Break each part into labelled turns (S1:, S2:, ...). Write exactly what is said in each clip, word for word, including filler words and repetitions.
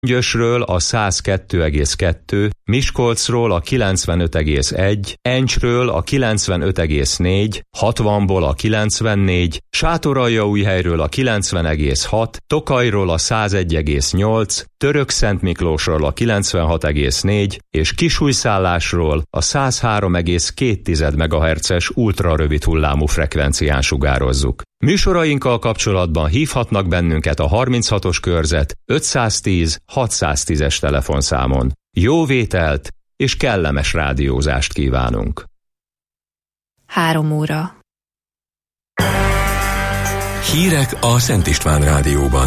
S1: Gyösről a száz kettő egész kettő, Miskolcról a kilencvenöt egész egy, Encsről a kilencvenöt egész négy, hatvanból a kilencvennégy, Sátoraljaújhelyről a kilencven egész hat, Tokajról a száz egy egész nyolc, Törökszentmiklósról a kilencvenhat egész négy és Kisújszállásról a száz három egész két megahertzes ultrarövid hullámú frekvencián sugározzuk. Műsorainkkal kapcsolatban hívhatnak bennünket a harminchatos körzet ötszáztíz hatszáztízes telefonszámon. Jó vételt és kellemes rádiózást kívánunk!
S2: Három óra.
S3: Hírek a Szent István Rádióban.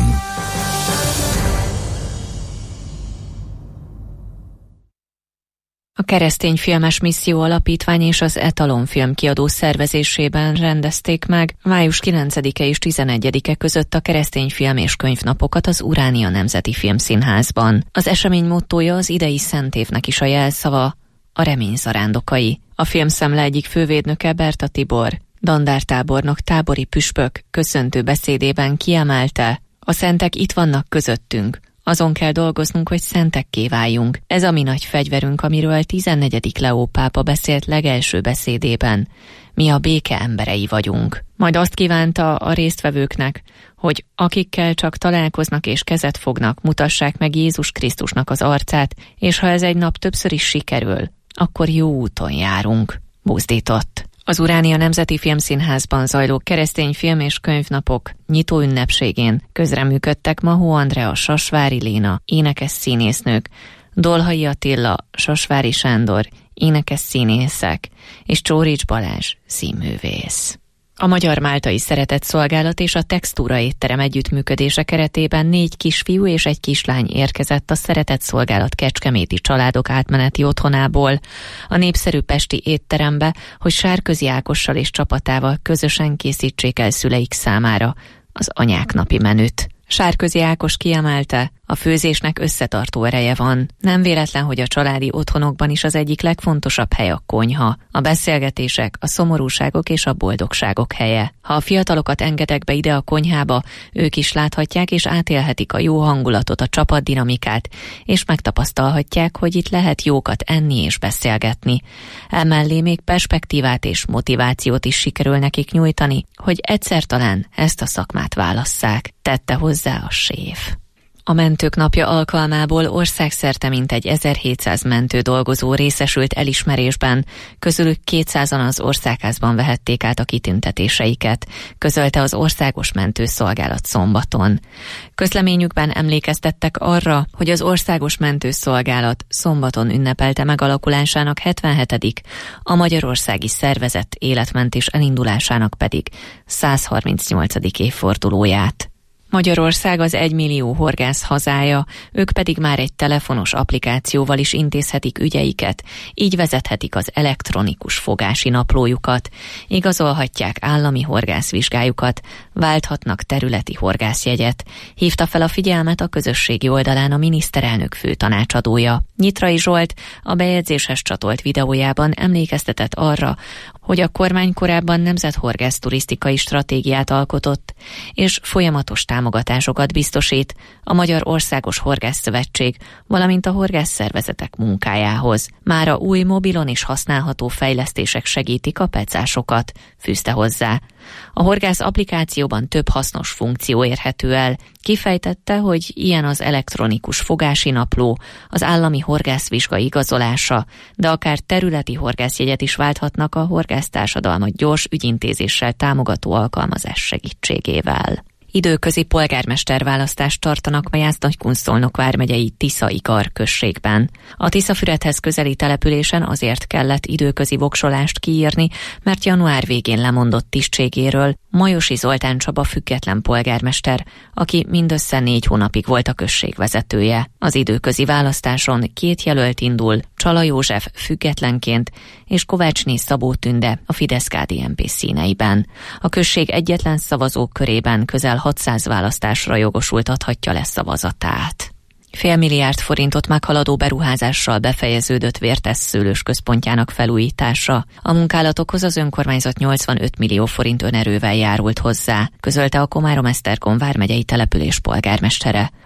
S2: A Keresztény Filmes Misszió Alapítvány és az Etalon Filmkiadó szervezésében rendezték meg május kilencedike és tizenegyedike között a Keresztény Film és Könyvnapokat az Uránia Nemzeti Filmszínházban. Az esemény mottója az idei Szent évnek is a jelszava, a remény zarándokai. A filmszemle egyik fővédnöke, Berta Tibor, dandártábornok, tábori püspök köszöntő beszédében kiemelte: a szentek itt vannak közöttünk. Azon kell dolgoznunk, hogy szentekké váljunk. Ez a mi nagy fegyverünk, amiről tizennegyedik Leó pápa beszélt legelső beszédében. Mi a béke emberei vagyunk. Majd azt kívánta a résztvevőknek, hogy akikkel csak találkoznak és kezet fognak, mutassák meg Jézus Krisztusnak az arcát, és ha ez egy nap többször is sikerül, akkor jó úton járunk, buzdított. Az Uránia Nemzeti Filmszínházban zajló Keresztény Film és Könyvnapok nyitó ünnepségén közreműködtek Mahó Andrea, Sasvári Léna, énekes színésznők, Dolhai Attila, Sasvári Sándor, énekes színészek, és Csórics Balázs, színművész. A Magyar Máltai Szeretetszolgálat és a Textúra étterem együttműködése keretében négy kisfiú és egy kislány érkezett a Szeretetszolgálat kecskeméti családok átmeneti otthonából a népszerű pesti étterembe, hogy Sárközi Ákossal és csapatával közösen készítsék el szüleik számára az anyák napi menüt. Sárközi Ákos kiemelte, a főzésnek összetartó ereje van. Nem véletlen, hogy a családi otthonokban is az egyik legfontosabb hely a konyha, a beszélgetések, a szomorúságok és a boldogságok helye. Ha a fiatalokat engedek be ide a konyhába, ők is láthatják és átélhetik a jó hangulatot, a csapatdinamikát, és megtapasztalhatják, hogy itt lehet jókat enni és beszélgetni. Emellé még perspektívát és motivációt is sikerül nekik nyújtani, hogy egyszer talán ezt a szakmát válasszák, tette hozzá a séf. A Mentők Napja alkalmából országszerte mintegy ezerhétszáz mentő dolgozó részesült elismerésben, közülük kétszázan az Országházban vehették át a kitüntetéseiket, közölte az Országos Mentőszolgálat szombaton. Közleményükben emlékeztettek arra, hogy az Országos Mentőszolgálat szombaton ünnepelte megalakulásának hetvenhetedik a magyarországi szervezet életmentés elindulásának pedig százharmincnyolcadik évfordulóját. Magyarország az egymillió horgász hazája, ők pedig már egy telefonos applikációval is intézhetik ügyeiket, így vezethetik az elektronikus fogási naplójukat, igazolhatják állami horgászvizsgájukat, válthatnak területi horgászjegyet, hívta fel a figyelmet a közösségi oldalán a miniszterelnök főtanácsadója. Nyitrai Zsolt a bejegyzéshez csatolt videójában emlékeztetett arra, hogy a kormány korábban nemzethorgász turisztikai stratégiát alkotott, és folyamatos támogatásokat biztosít a Magyar Országos Horgászszövetség, valamint a horgászszervezetek munkájához. Mára új mobilon is használható fejlesztések segítik a pecásokat, fűzte hozzá. A horgász applikációban több hasznos funkció érhető el. Kifejtette, hogy ilyen az elektronikus fogási napló, az állami horgászvizsga igazolása, de akár területi horgászjegyet is válthatnak a horgásztársadalmat gyors ügyintézéssel támogató alkalmazás segítségével. Időközi polgármesterválasztást tartanak a Jász-Nagykunszolnok vármegyei Tisza-Ikar községben. A Tiszafüredhez közeli településen azért kellett időközi voksolást kiírni, mert január végén lemondott tisztségéről Majosi Zoltán Csaba független polgármester, aki mindössze négy hónapig volt a község vezetője. Az időközi választáson két jelölt indul, Csala József függetlenként és Kovácsné Szabó Tünde a Fidesz-ká dé en pé színeiben. A község egyetlen szavazók körében közel hatszáz választásra jogosult adhatja le szavazatát. Félmilliárd forintot meghaladó beruházással befejeződött Vértesz szőlős központjának felújítása. A munkálatokhoz az önkormányzat nyolcvanöt millió forint önerővel járult hozzá, közölte a Komárom-Esztergom vármegyei település polgármestere.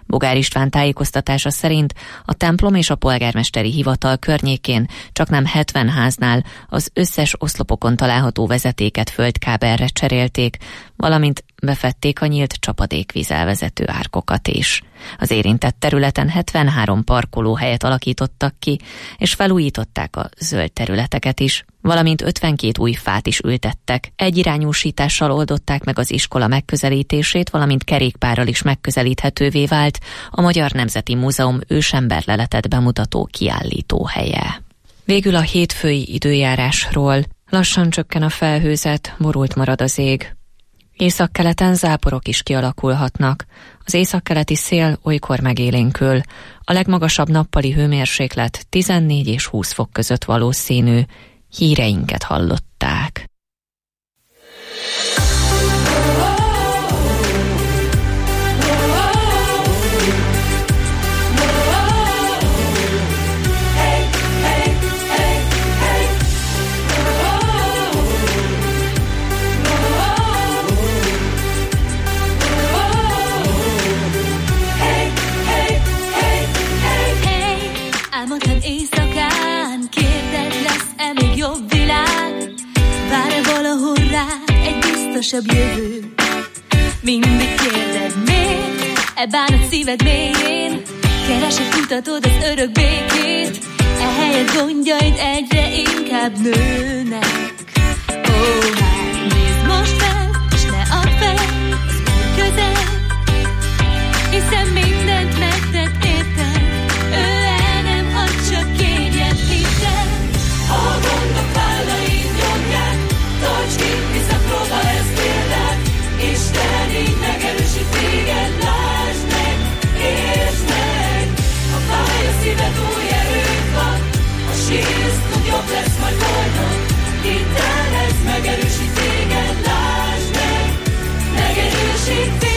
S2: Bogár István tájékoztatása szerint a templom és a polgármesteri hivatal környékén csaknem hetven háznál az összes oszlopokon található vezetéket földkábelre cserélték, valamint befedték a nyílt csapadékvíz elvezető árkokat is. Az érintett területen hetvenhárom parkolóhelyet alakítottak ki, és felújították a zöld területeket is, valamint ötvenkét új fát is ültettek. Egyirányúsítással oldották meg az iskola megközelítését, valamint kerékpárral is megközelíthetővé vált a Magyar Nemzeti Múzeum ősemberleletet bemutató kiállítóhelye. Végül a hétfői időjárásról. Lassan csökken a felhőzet, borult marad az ég. Északkeleten záporok is kialakulhatnak. Az északkeleti szél olykor megélénkül. A legmagasabb nappali hőmérséklet tizennégy és húsz fok között valószínű. Híreinket hallották.
S4: Álmodtan éjszakán kérded, lesz-e még jobb világ? Vár-e valahol rád egy biztosabb jövő? Mindig kérded, miért? E bánat szíved mélyén? Keresed, kutatod az örök békét? Ehelyett gondjaid egyre inkább nőnek. Ó, hát nézd most fel, és ne add fel, az Úr közel, hiszen mindent megtett érted. Csak kérjen hitet. Ha a gondok vállaid nyomják, tarts ki, hisz a próba ez tényleg. Isten így megerősít téged, lásd meg, értsd meg. Ha fáj a szíved, új erőd van, ha sírsz, tud jobb lesz majd boldog. Hidd el, ez megerősít téged, lásd meg, megerősít téged.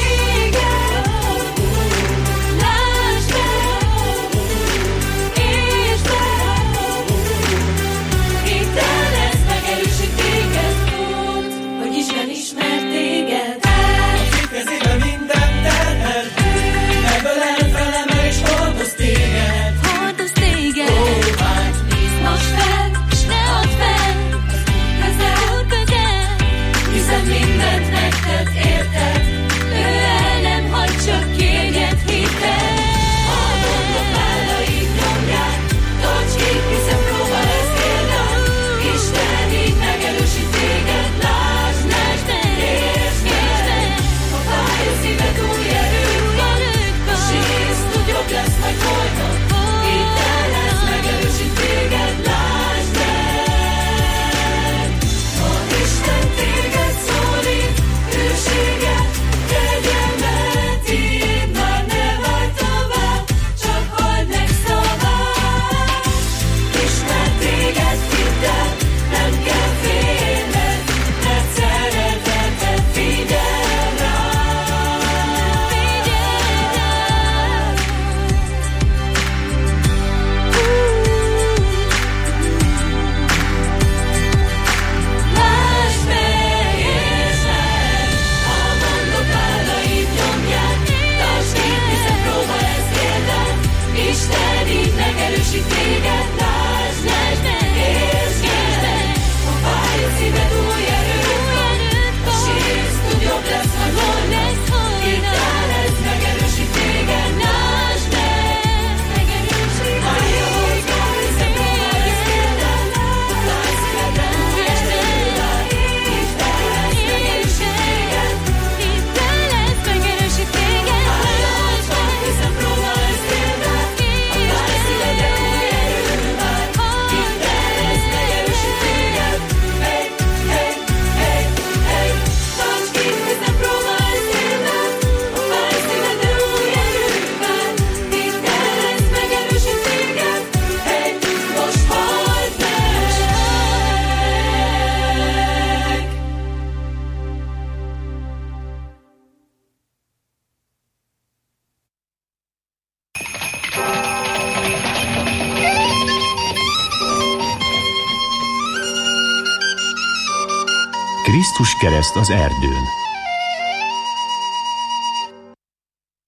S5: Krisztus kereszt az erdőn.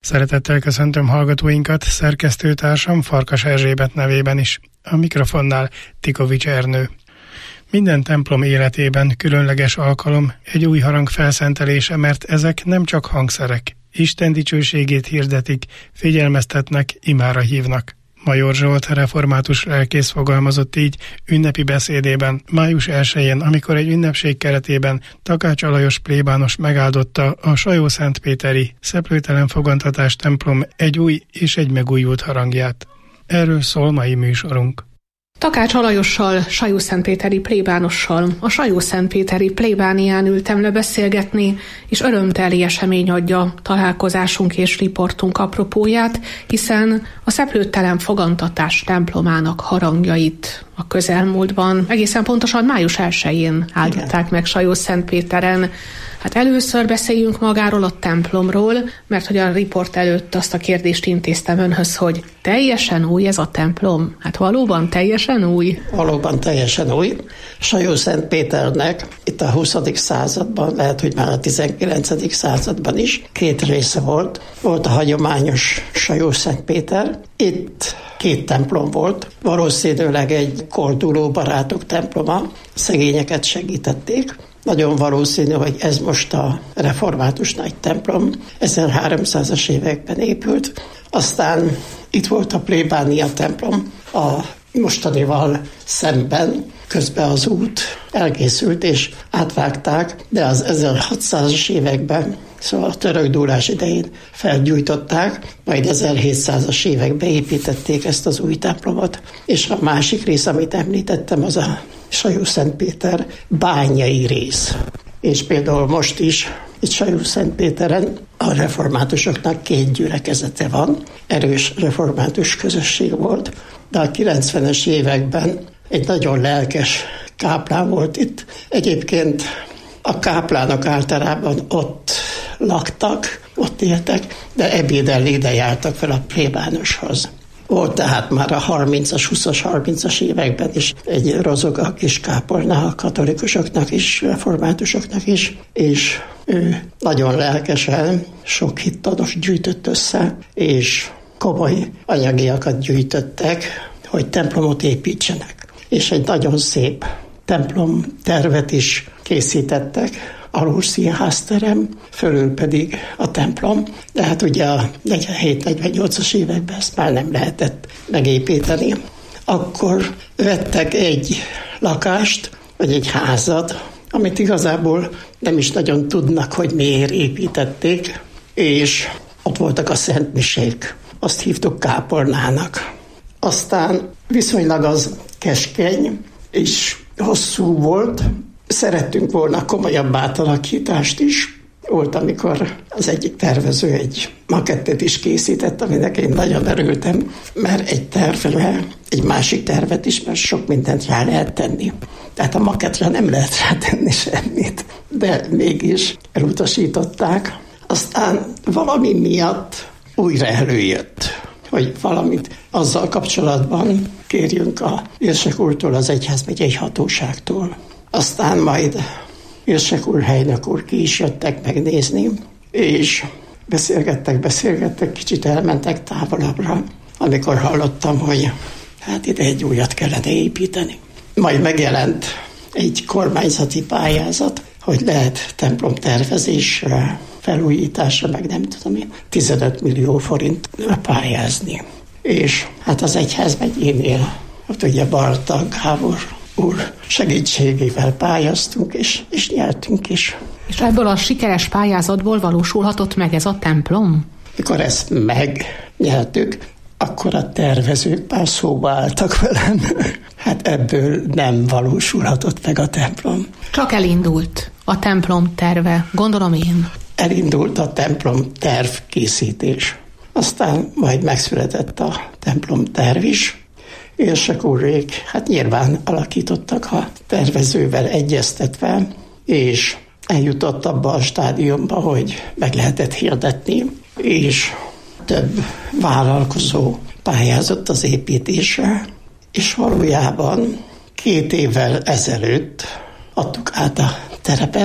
S5: Szeretettel köszöntöm hallgatóinkat, szerkesztőtársam Farkas Erzsébet nevében is. A mikrofonnál Tikovics Ernő. Minden templom életében különleges alkalom egy új harang felszentelése, mert ezek nem csak hangszerek. Isten dicsőségét hirdetik, figyelmeztetnek, imára hívnak. Major Zsolt református lelkész fogalmazott így ünnepi beszédében május elsején, amikor egy ünnepség keretében Takács Alajos plébános megáldotta a Sajó-Szentpéteri Szeplőtelen Fogantatás templom egy új és egy megújult harangját. Erről szól mai műsorunk.
S6: Takács Alajossal, Sajó-Szentpéteri plébánossal, a Sajó-Szentpéteri plébánián ültem le beszélgetni, és örömteli esemény adja találkozásunk és riportunk apropóját, hiszen a Szeplőtelen Fogantatás templomának harangjait a közelmúltban, egészen pontosan május elsején áldották meg Sajó-Szentpéteren. Hát először beszéljünk magáról a templomról, mert hogy a riport előtt azt a kérdést intéztem önhöz, hogy teljesen új ez a templom? Hát valóban teljesen új?
S7: Valóban teljesen új. Sajó-Szentpéternek itt a huszadik században, lehet, hogy már a tizenkilencedik században is két része volt. Volt a hagyományos Sajó-Szentpéter. Itt két templom volt, valószínűleg egy kolduló barátok temploma, szegényeket segítették. Nagyon valószínű, hogy ez most a református nagy templom, ezerháromszázas években épült. Aztán itt volt a plébánia templom, a mostanival szemben, közben az út elkészült és átvágták, de az ezerhatszázas években, szóval a török dúlás idején felgyújtották, majd ezerhétszázas években építették ezt az új templomot. És a másik rész, amit említettem, az a Sajó-Szentpéter bányai rész. És például most is itt Sajó-Szentpéteren a reformátusoknak két gyülekezete van, erős református közösség volt, de a kilencvenes években egy nagyon lelkes káplán volt itt. Egyébként a káplánok általában ott laktak, ott éltek, de ebédelni ide jártak fel a plébánoshoz. Volt tehát már a harmincas, huszas, harmincas években is egy rozog a kis kápolna a katolikusoknak is, reformátusoknak is, és ő nagyon lelkesen sok hittanos gyűjtött össze, és komoly anyagiakat gyűjtöttek, hogy templomot építsenek. És egy nagyon szép templom tervet is készítettek, alul színházterem, fölül pedig a templom. De hát ugye a negyvenhét negyvennyolcas években ezt már nem lehetett megépíteni. Akkor vettek egy lakást, vagy egy házat, amit igazából nem is nagyon tudnak, hogy miért építették, és ott voltak a szentmisék. Azt hívtuk kápolnának. Aztán viszonylag az keskeny és hosszú volt. Szerettünk volna komolyabb átalakítást is. Volt, amikor az egyik tervező egy makettet is készített, aminek én nagyon örültem, mert egy tervre, egy másik tervet is, mert sok mindent rá lehet tenni. Tehát a makettre nem lehet rátenni semmit, de mégis elutasították. Aztán valami miatt újra előjött, hogy valamit azzal kapcsolatban kérjünk a Érsek úrtól, az egyházmegyei hatóságtól. Aztán majd Érsek úr, helynök úr ki is jöttek megnézni, és beszélgettek, beszélgettek, kicsit elmentek távolabbra, amikor hallottam, hogy hát ide egy újat kellene építeni. Majd megjelent egy kormányzati pályázat, hogy lehet templom tervezésre, felújításra, meg nem tudom én, tizenöt millió forint pályázni. És hát az egyházmegyénél, ott ugye Barta Gábor úr segítségével pályáztunk, és, és nyertünk is.
S6: És ebből a sikeres pályázatból valósulhatott meg ez a templom?
S7: Mikor ezt megnyertük, akkor a tervezők már szóba álltak velem. Hát ebből nem valósulhatott meg a templom.
S6: Csak elindult a templom terve, gondolom én.
S7: Elindult a templom terv készítés. Aztán majd megszületett a templom terv is. Érsek úrrék, hát nyilván alakítottak a tervezővel egyeztetve, és eljutott abba a stádiumba, hogy meg lehetett hirdetni, és több vállalkozó pályázott az építésre, és valójában két évvel ezelőtt adtuk át a terepet,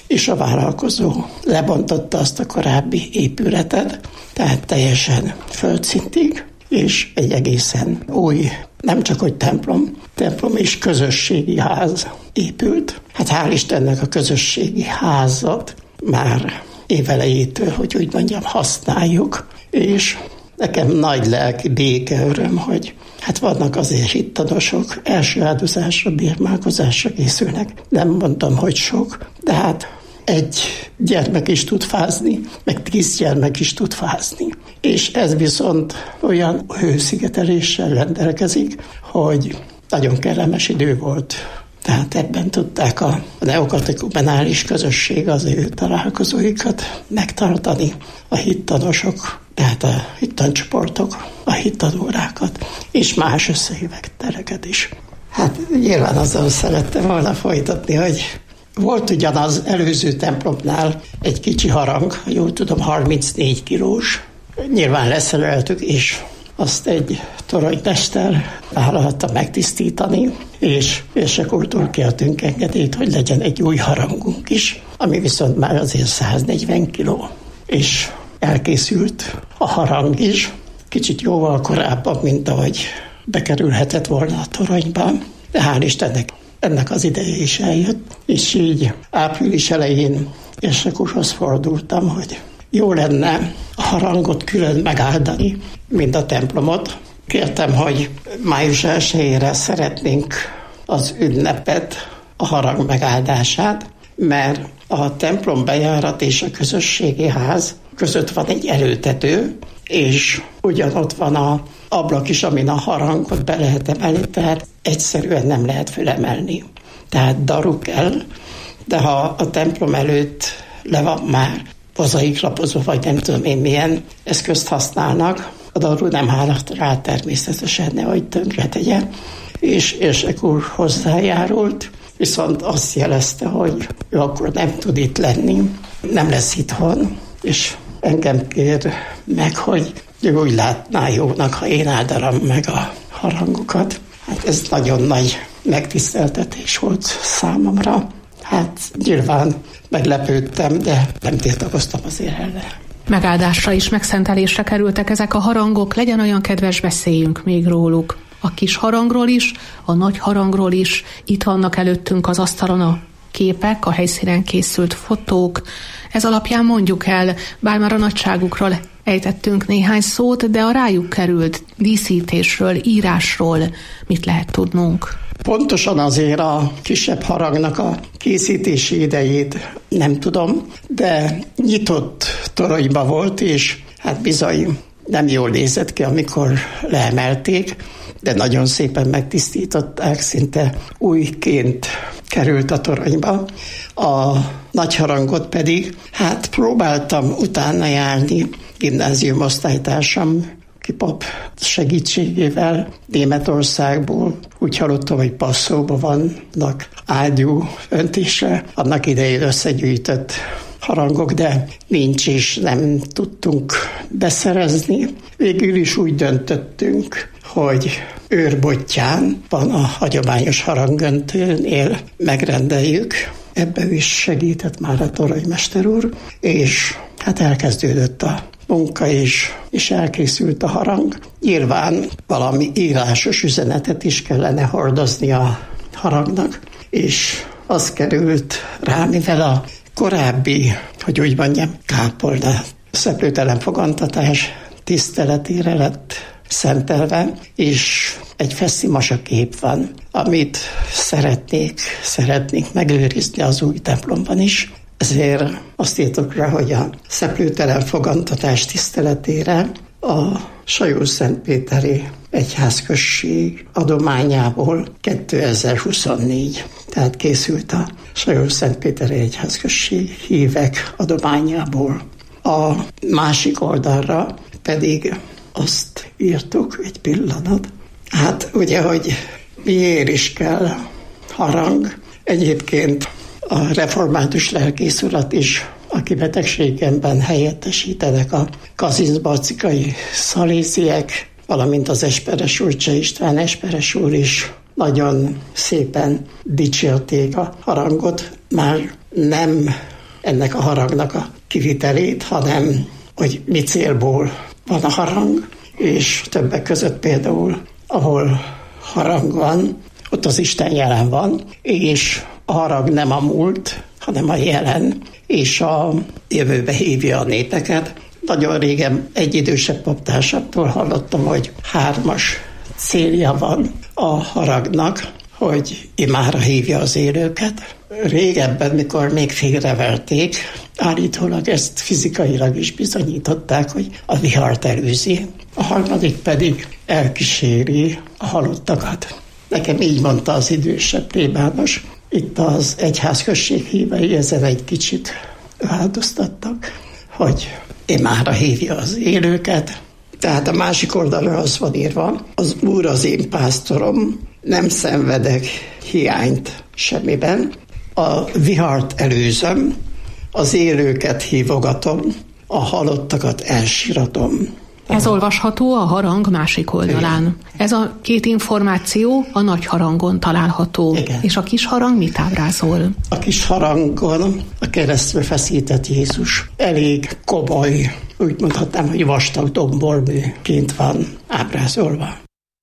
S7: és a vállalkozó lebontotta azt a korábbi épületet, tehát teljesen földszintig, és egy egészen új, nem csak hogy templom, templom és közösségi ház épült. Hát hál' Istennek a közösségi házat már évelejétől, hogy úgy mondjam, használjuk, és nekem nagy lelki béke, öröm, hogy hát vannak azért hittanosok, első áldozásra, bírmálkozásra készülnek. Nem mondtam, hogy sok, de hát egy gyermek is tud fázni, meg tíz gyermek is tud fázni. És ez viszont olyan hőszigeteléssel rendelkezik, hogy nagyon kellemes idő volt. Tehát ebben tudták a neokatekumenális közösség az ő találkozóikat megtartani, a hittanosok, tehát a hittancsoportok, a hittanórákat, és más összejöveteleket is. Hát nyilván azzal szerettem volna folytatni, hogy volt ugyanaz előző templomnál egy kicsi harang, ha jól tudom, harmincnégy kilós. Nyilván leszereltük, és azt egy toronymester vállalta megtisztítani, és érsekurtól kértünk engedélyt, hogy legyen egy új harangunk is, ami viszont már azért száznegyven kiló. És elkészült a harang is, kicsit jóval korábban, mint ahogy bekerülhetett volna a toronyba, de hál' Istennek ennek az ideje is eljött, és így április elején érsekurhoz fordultam, hogy jó lenne a harangot külön megáldani, mint a templomot. Kértem, hogy május elsejére szeretnénk az ünnepet, a harang megáldását, mert a templom bejárat és a közösségi ház között van egy előtető, és ugyanott van a ablak is, amin a harangot be lehet emelni, tehát egyszerűen nem lehet fölemelni. Tehát daru kell, de ha a templom előtt le van már pozaiklapozó, vagy nem tudom én milyen eszközt használnak, a daru nem hálat rá természetesen, nehogy tönkre tegye, és érsek úr hozzájárult, viszont azt jelezte, hogy ő akkor nem tud itt lenni, nem lesz itthon, és engem kér meg, hogy ő úgy látná jónak, ha én áldanám meg a harangokat. Hát ez nagyon nagy megtiszteltetés volt számomra. Hát nyilván meglepődtem, de nem tiltakoztam azért ellen.
S6: Megáldásra is, megszentelésre kerültek ezek a harangok, legyen olyan kedves, beszéljünk még róluk. A kis harangról is, a nagy harangról is, itt vannak előttünk az asztalon a képek, a helyszínen készült fotók. Ez alapján mondjuk el, bár már a nagyságukról ejtettünk néhány szót, de a rájuk került díszítésről, írásról mit lehet tudnunk?
S7: Pontosan azért a kisebb harangnak a készítési idejét nem tudom, de nyitott toronyba volt, és hát bizony nem jól nézett ki, amikor leemelték, de nagyon szépen megtisztították, szinte újként került a toronyba. A nagy harangot pedig, hát próbáltam utána járni gimnázium osztálytársam kipap segítségével Németországból. Úgy hallottam, hogy Passzóban vannak ágyú öntésre, annak idején összegyűjtött harangok, de nincs is, nem tudtunk beszerezni. Végül is úgy döntöttünk, hogy Őrbottyán van a hagyományos harangöntőnél, megrendeljük. Ebben is segített már a toronymester úr, és hát elkezdődött a munka is, és elkészült a harang. Nyilván valami írásos üzenetet is kellene hordozni a harangnak, és az került rá, mivel a korábbi, hogy úgy mondjam, kápolna szeplőtelen fogantatás tiszteletére lett szentelve, és egy feszimasa kép van, amit szeretnék, szeretnék megőrizni az új templomban is. Ezért azt írtok rá, hogy a szeplőtelen fogantatás tiszteletére a Sajó-Szentpéteri Egyházközség adományából kétezer-huszonnégy, tehát készült a Sajó-Szentpéteri Egyházközség hívek adományából. A másik oldalra pedig azt írtuk, egy pillanat. Hát ugye, hogy miért is kell harang. Egyébként a református lelkész urat is, aki betegségemben helyettesítenek a kazincbarcikai szaléziek, valamint az Esperes úr, Cseh István Esperes úr is nagyon szépen dicsérték a harangot. Már nem ennek a harangnak a kivitelét, hanem hogy mi célból van a harang, és többek között például, ahol harang van, ott az Isten jelen van, és a harang nem a múlt, hanem a jelen, és a jövőbe hívja a népeket. Nagyon régen egy idősebb paptársaktól hallottam, hogy hármas célja van a haragnak, hogy imára hívja az élőket. Régebben, mikor még félreverték, állítólag ezt fizikailag is bizonyították, hogy a vihart előzi, a harmadik pedig elkíséri a halottakat. Nekem így mondta az idősebb plébános. Itt az egyházközség hívei ezen egy kicsit változtattak, hogy imára hívja az élőket. Tehát a másik oldalon az van írva, az Úr az én pásztorom, nem szenvedek hiányt semmiben. A vihart előzöm, az élőket hívogatom, a halottakat elsíratom.
S6: Ez olvasható a harang másik oldalán. Igen. Ez a két információ a nagy harangon található. Igen. És a kis harang mit ábrázol?
S7: A kis harangon a keresztre feszített Jézus elég komoly, úgy mondhatnám, hogy vastag domborműként van ábrázolva.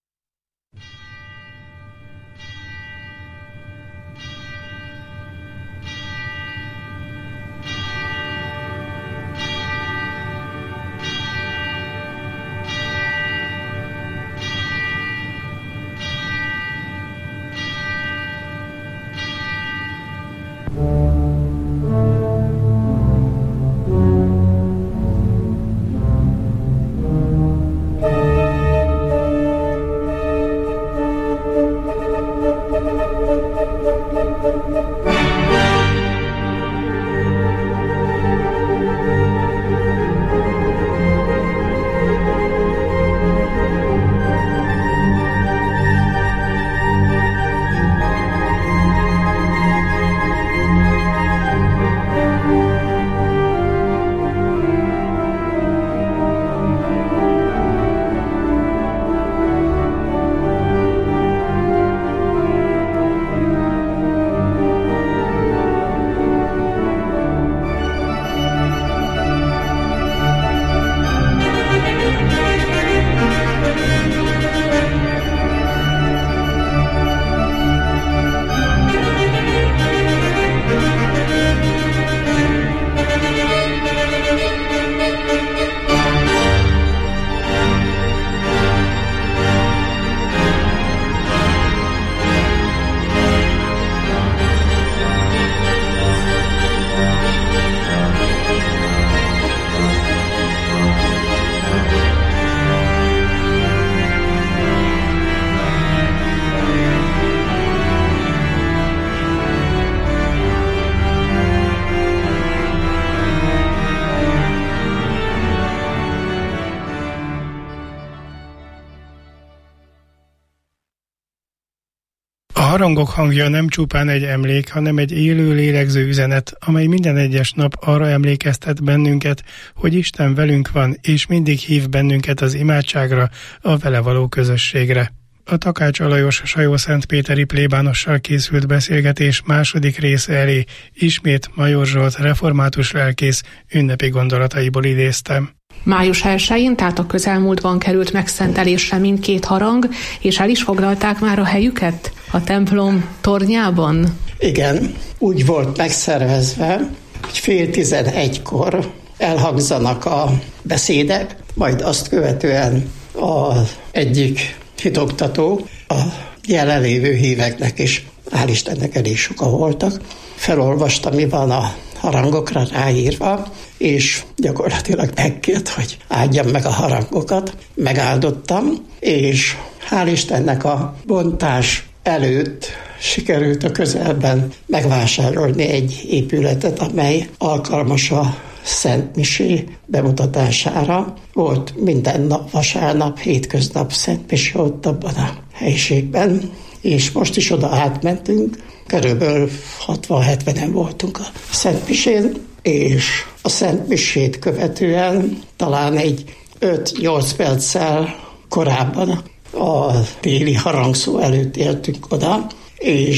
S5: A harangok hangja nem csupán egy emlék, hanem egy élő lélegző üzenet, amely minden egyes nap arra emlékeztet bennünket, hogy Isten velünk van, és mindig hív bennünket az imádságra, a vele való közösségre. A Takács Alajos sajószentpéteri plébánossal készült beszélgetés második része elé ismét Major Zsolt református lelkész ünnepi gondolataiból idéztem.
S6: május elsején, tehát a közelmúltban került megszentelésre mindkét harang, és el is foglalták már a helyüket a templom tornyában?
S7: Igen, úgy volt megszervezve, hogy fél tizenegykor elhangzanak a beszédek, majd azt követően az egyik hitoktató, a jelenlévő híveknek is, hál' Istennek elég sokan voltak, felolvasta, mi van a harangokra ráírva, és gyakorlatilag megkért, hogy áldjam meg a harangokat. Megáldottam, és hál' Istennek a bontás előtt sikerült a közelben megvásárolni egy épületet, amely alkalmas a Szent Misé bemutatására. Volt minden nap, vasárnap, hétköznap Szent Misé ott abban a helyiségben, és most is oda átmentünk. Körülbelül hatvan-hetvenen voltunk a Szent Misén, és a Szent Misét követően talán egy öt-nyolc perccel korábban a téli harangszó előtt értünk oda, és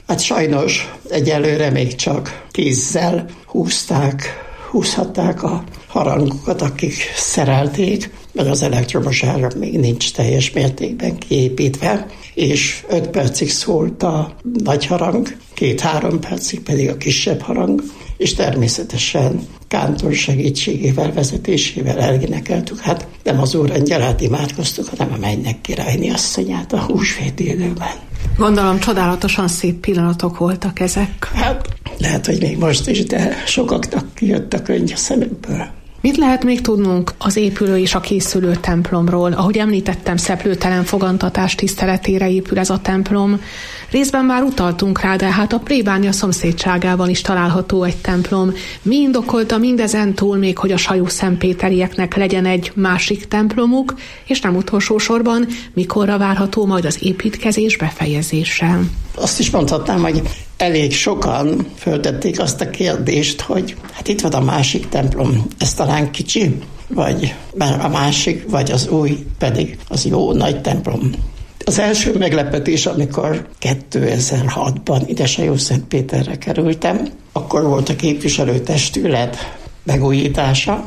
S7: Hát sajnos egyelőre még csak kézzel húzták, húzhatták a harangokat, akik szerelték, mert az elektromos áram még nincs teljes mértékben kiépítve, és öt percig szólt a nagy harang, két-három percig pedig a kisebb harang, és természetesen kántor segítségével, vezetésével elénekeltük. Hát nem az órangyalát imádkoztuk, hanem a mennynek királyné asszonyát a húsvéti időben.
S6: Gondolom csodálatosan szép pillanatok voltak ezek.
S7: Hát lehet, hogy még most is, de sokaknak kijött a könny a szemükből.
S6: Mit lehet még tudnunk az épülő és a készülő templomról? Ahogy említettem, szeplőtelen fogantatás tiszteletére épül ez a templom. Részben már utaltunk rá, de hát a plébánia szomszédságában is található egy templom. Mi indokolta mindezen túl még, hogy a sajószentpéterieknek legyen egy másik templomuk, és nem utolsó sorban, mikorra várható majd az építkezés befejezése?
S7: Azt is mondhatnám, hogy elég sokan föltették azt a kérdést, hogy hát itt van a másik templom, ez talán kicsi, vagy a másik, vagy az új pedig az jó nagy templom. Az első meglepetés, amikor kétezer-hatban ide Sajószentpéterre kerültem, akkor volt a képviselőtestület megújítása,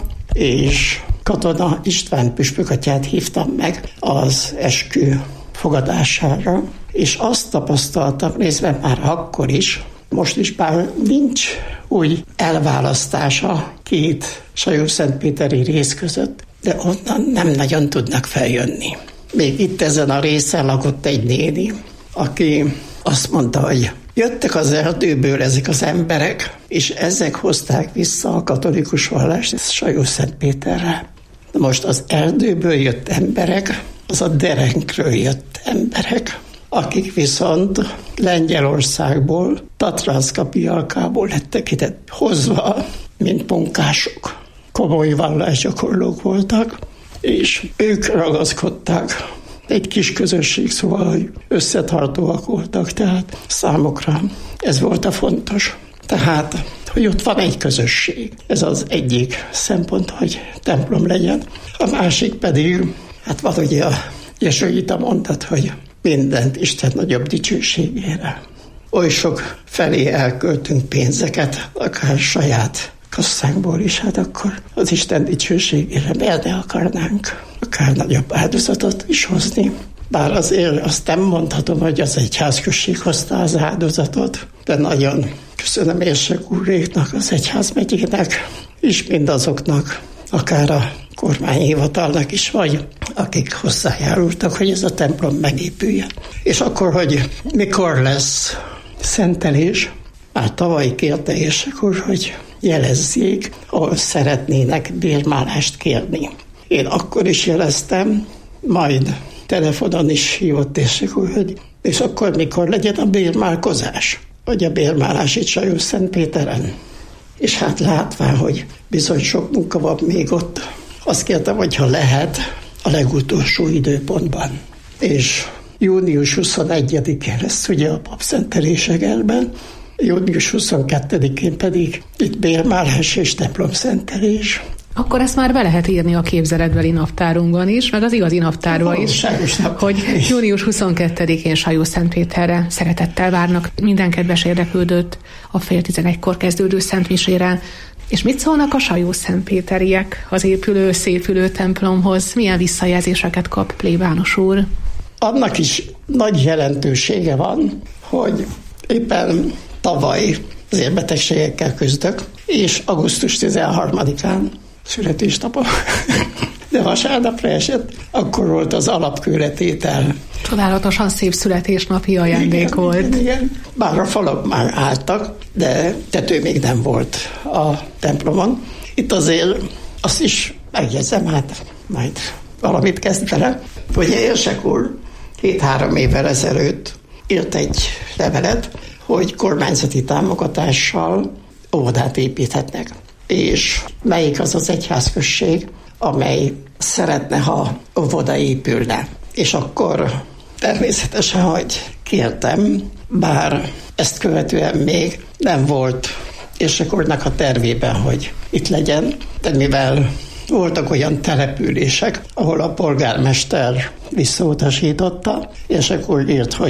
S7: és Katona István püspökatyát hívtam meg az eskü fogadására, és azt tapasztaltam részben már akkor is, most is bár nincs új elválasztása két sajószentpéteri rész között, de onnan nem nagyon tudnak feljönni. Még itt ezen a részen lakott egy néni, aki azt mondta, hogy jöttek az erdőből ezek az emberek, és ezek hozták vissza a katolikus vallást Sajószentpéterre. Most az erdőből jött emberek, az a derenkről jött emberek, akik viszont Lengyelországból, Tatranszka Pialkából lettek ide hozva, mint munkások. Komoly vallásgyakorlók voltak, és ők ragaszkodták. Egy kis közösség, szóval, hogy összetartóak voltak, tehát számukra ez volt a fontos. Tehát, hogy ott van egy közösség. Ez az egyik szempont, hogy templom legyen. A másik pedig, hát van ugye a jesőita mondat, hogy mindent Isten nagyobb dicsőségére. Oly sok felé elköltünk pénzeket, akár saját kasszánkból is, hát akkor az Isten dicsőségére miért ne akarnánk akár nagyobb áldozatot is hozni. Bár azért azt nem mondhatom, hogy az egyházközség hozta az áldozatot, de nagyon köszönöm érsek úréknak, az egyházmegyének, és mindazoknak, akár a kormányhivatalnak is, vagy akik hozzájárultak, hogy ez a templom megépüljön. És akkor, hogy mikor lesz szentelés, már tavaly kérte érsek úr, hogy jelezzék, ahol szeretnének bérmálást kérni. Én akkor is jeleztem, majd telefonon is hívott érsek úr, hogy és akkor mikor legyen a bérmálkozás, vagy a bérmálás itt Sajószentpéteren. És hát látván, hogy bizony sok munka van még ott, azt kértem, hogyha lehet a legutolsó időpontban. És június huszonegyedikén lesz ugye a papszentelés Egerben, június huszonkettedikén pedig itt bérmálás és templomszentelés.
S6: Akkor ezt már be lehet írni a képzeletbeli naptárunkban is, meg az igazi naptárban is, hogy június huszonkettedikén Sajószentpéterre szeretettel várnak minden kedves érdeklődőt a fél tizenegykor kezdődő szentmisére. És mit szólnak a sajószentpéteriek az épülő, szépülő templomhoz? Milyen visszajelzéseket kap plébános úr?
S7: Annak is nagy jelentősége van, hogy éppen tavaly az érbetegségekkel küzdök, és augusztus tizenharmadikán születésnapom, de vasárnapra esett, akkor volt az alapkőletétel.
S6: Csodálatosan szép születésnapi ajándék
S7: igen,
S6: volt.
S7: Igen, igen. Bár a falak már álltak, de tető még nem volt a templomon. Itt azért azt is megjegyzem, hát majd valamit kezd vele, hogy érsek úr két-három évvel ezelőtt írt egy levelet, hogy kormányzati támogatással óvodát építhetnek. És melyik az az egyházközség, amely szeretne, ha óvoda épülne. És akkor természetesen, hogy kértem, bár ezt követően még nem volt érsek úrnak a tervében, hogy itt legyen, de mivel voltak olyan települések, ahol a polgármester visszautasította, érsek úr írt, hogy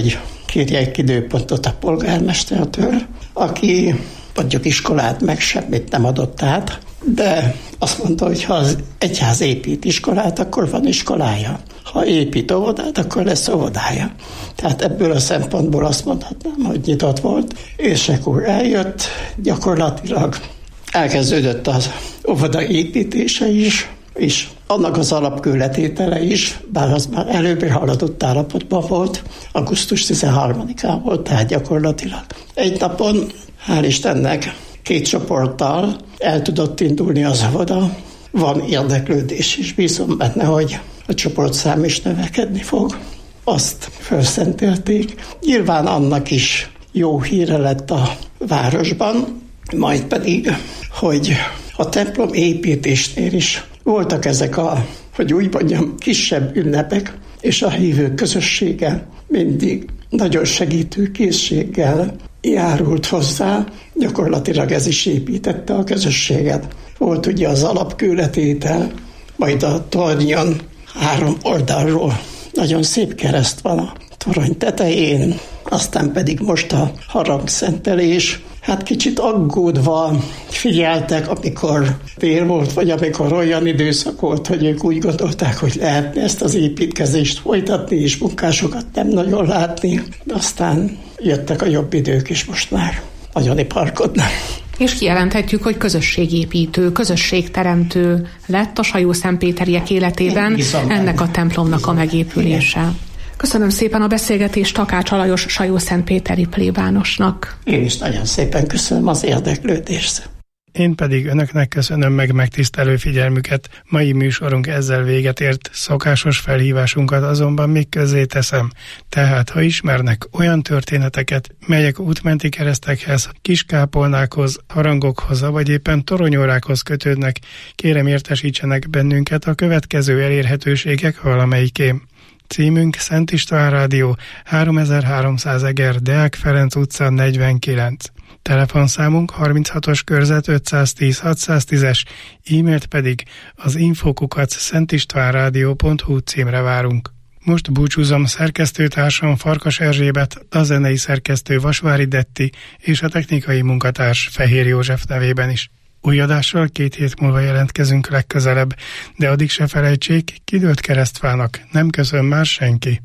S7: kérjek időpontot a polgármestertől, aki mondjuk iskolát meg semmit nem adott át, de azt mondta, hogy ha az egyház épít iskolát, akkor van iskolája. Ha épít óvodát, akkor lesz óvodája. Tehát ebből a szempontból azt mondhatnám, hogy nyitott volt, és akkor eljött, gyakorlatilag elkezdődött az óvoda építése is, és annak az alapkőletétele is, bár az már előbb haladott állapotban volt, augusztus tizenharmadikán volt, tehát gyakorlatilag egy napon, hál' Istennek, két csoporttal el tudott indulni az óvoda. Van érdeklődés is, bízom benne, hogy a csoportszám is növekedni fog. Azt felszentelték. Nyilván annak is jó híre lett a városban, majd pedig, hogy a templom építésnél is voltak ezek a, hogy úgy mondjam, kisebb ünnepek, és a hívők közössége mindig nagyon segítő készséggel járult hozzá, gyakorlatilag ez is építette a közösséget. Volt ugye az alapkőletétel, majd a tornyon három oldalról nagyon szép kereszt van a torony tetején, aztán pedig most a haragszentelés. Hát kicsit aggódva figyeltek, amikor tél volt, vagy amikor olyan időszak volt, hogy ők úgy gondolták, hogy lehetne ezt az építkezést folytatni, és munkásokat nem nagyon látni. De aztán jöttek a jobb idők, és most már nagyon iparkodnak.
S6: És kijelenthetjük, hogy közösségépítő, közösségteremtő lett a sajószentpéteriek életében ennek a templomnak a megépülése. Igen. Köszönöm szépen a beszélgetést Takács Alajos sajószentpéteri plébánosnak.
S7: Én is nagyon szépen köszönöm az érdeklődést.
S5: Én pedig önöknek köszönöm meg megtisztelő figyelmüket. Mai műsorunk ezzel véget ért, szokásos felhívásunkat azonban még közzé teszem. Tehát, ha ismernek olyan történeteket, melyek útmenti keresztekhez, kiskápolnákhoz, harangokhoz, vagy éppen toronyórákhoz kötődnek, kérem értesítsenek bennünket a következő elérhetőségek valamelyikén. Címünk Szent István Rádió, háromezer-háromszáz Eger, Deák Ferenc utca negyvenkilenc. Telefonszámunk harminchatos körzet ötszáztíz hatszáztízes, e-mailt pedig az infokukac szentistvánrádió pont hu címre várunk. Most búcsúzom szerkesztőtársam Farkas Erzsébet, a zenei szerkesztő Vasvári Detti és a technikai munkatárs Fehér József nevében is. Új adással két hét múlva jelentkezünk legközelebb, de addig se felejtsék, kidőlt keresztfának nem köszön már senki.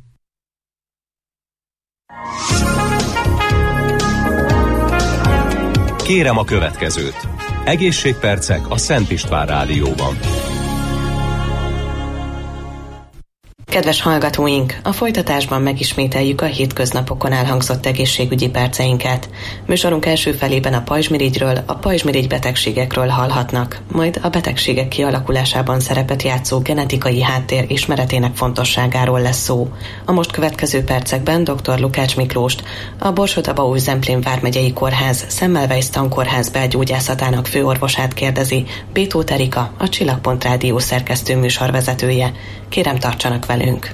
S1: Kérem a következőt. Egészségpercek a Szent István Rádióban.
S8: Kedves hallgatóink, a folytatásban megismételjük a hétköznapokon elhangzott egészségügyi perceinket. Műsorunk első felében a pajzsmirigyről, a pajzsmirigy betegségekről hallhatnak, majd a betegségek kialakulásában szerepet játszó genetikai háttér ismeretének fontosságáról lesz szó. A most következő percekben dr. Lukács Miklóst, a Borsod-Abaúj-Zemplén vármegyei kórház Semmelweis Tankórház belgyógyászatának főorvosát kérdezi Bétó Erika, a Csillagpont Rádió szerkesztő műsorvezetője. Kérem, tartsanak velünk!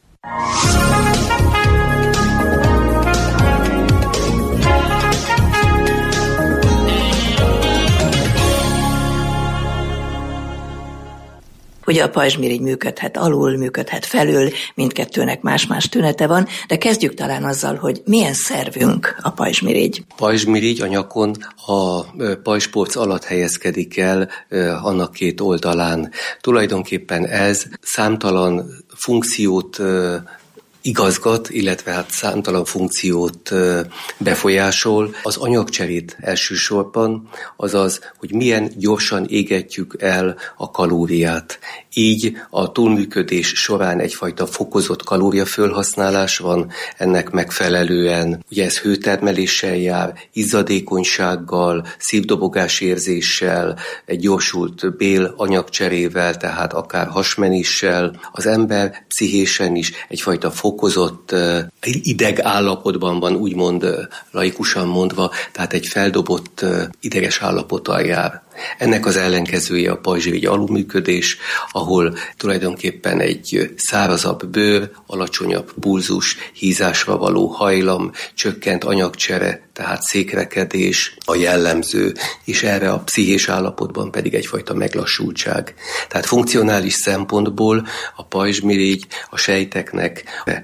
S9: Ugye a pajzsmirigy működhet alul, működhet felül, mindkettőnek más-más tünete van, de kezdjük talán azzal, hogy milyen szervünk a pajzsmirigy.
S10: Pajzsmirigy a nyakon a pajzspolc alatt helyezkedik el, annak két oldalán. Tulajdonképpen ez számtalan funkciót igazgat, illetve hát számtalan funkciót befolyásol. Az anyagcserét elsősorban, azaz, hogy milyen gyorsan égetjük el a kalóriát. Így a túlműködés során egyfajta fokozott kalóriafölhasználás van, ennek megfelelően ugye ez hőtermeléssel jár, izzadékonysággal, szívdobogás érzéssel, egy gyorsult bél anyagcserével, tehát akár hasmenéssel. Az ember pszichésen is egyfajta fokozott ideg állapotban van, úgymond laikusan mondva, tehát egy feldobott ideges állapottal jár. Ennek az ellenkezője a pajzsirigy alulműködés, ahol tulajdonképpen egy szárazabb bőr, alacsonyabb pulzus, hízásra való hajlam, csökkent anyagcsere, tehát székrekedés a jellemző, és erre a pszichés állapotban pedig egyfajta meglassultság. Tehát funkcionális szempontból a pajzsmirigy a sejteknek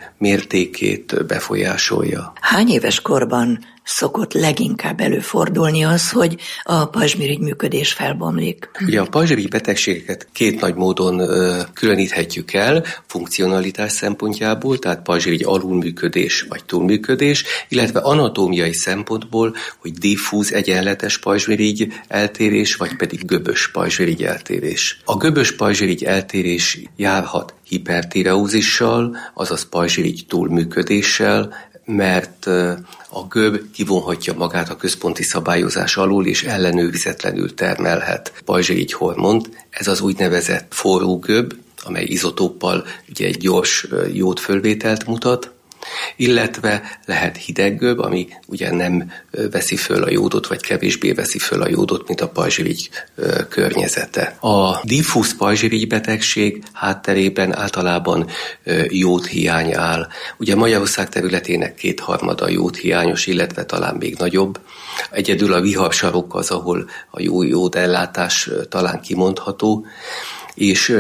S10: mértékét befolyásolja.
S9: Hány éves korban szokott leginkább előfordulni az, hogy a pajzsmirigy működés felbomlik?
S10: Ugye a pajzsmirigy betegségeket két nagy módon ö, különíthetjük el, funkcionalitás szempontjából, tehát pajzsmirigy alulműködés vagy túlműködés, illetve anatómiai szempontból, hogy diffúz egyenletes pajzsmirigy eltérés, vagy pedig göbös pajzsmirigy eltérés. A göbös pajzsmirigy eltérés járhat hipertireózissal, azaz pajzsmirigy túlműködéssel, mert a göb kivonhatja magát a központi szabályozás alól, és ellenőrizetlenül termelhet pajzsmirigy hormont. Ez az úgynevezett forró göb, amely izotóppal ugye egy gyors jódfölvételt mutat, illetve lehet hideg göb, ami ugye nem veszi föl a jódot, vagy kevésbé veszi föl a jódot, mint a pajzsmirigy környezete. A diffúz pajzsmirigy betegség hátterében általában jódhiány áll. Ugye Magyarország területének kétharmada jódhiányos, illetve talán még nagyobb. Egyedül a viharsarok az, ahol a jó jódellátás talán kimondható, és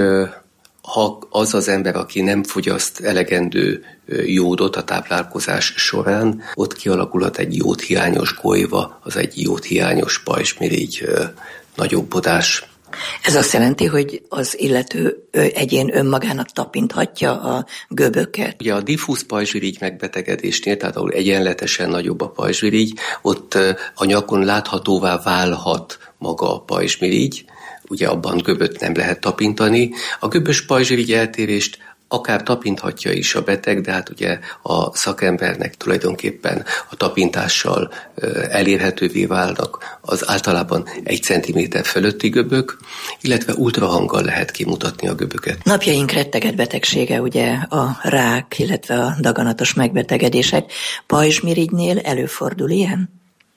S10: ha az az ember, aki nem fogyaszt elegendő jódot a táplálkozás során, ott kialakulhat egy jódhiányos golyva, az egy jódhiányos pajzsmirigy nagyobbodás.
S9: Ez azt jelenti, hogy az illető egyén önmagának tapinthatja a göböket?
S10: Ugye a diffúz pajzsmirigy megbetegedésnél, tehát ahol egyenletesen nagyobb a pajzsmirigy, ott a nyakon láthatóvá válhat maga a pajzsmirigy, ugye abban göböt nem lehet tapintani. A göbös pajzsmirigy eltérést akár tapinthatja is a beteg, de hát ugye a szakembernek tulajdonképpen a tapintással elérhetővé válnak az általában egy centiméter fölötti göbök, illetve ultrahanggal lehet kimutatni a göböket.
S9: Napjaink retteget betegsége ugye a rák, illetve a daganatos megbetegedések. Pajzsmirigynél előfordul ilyen?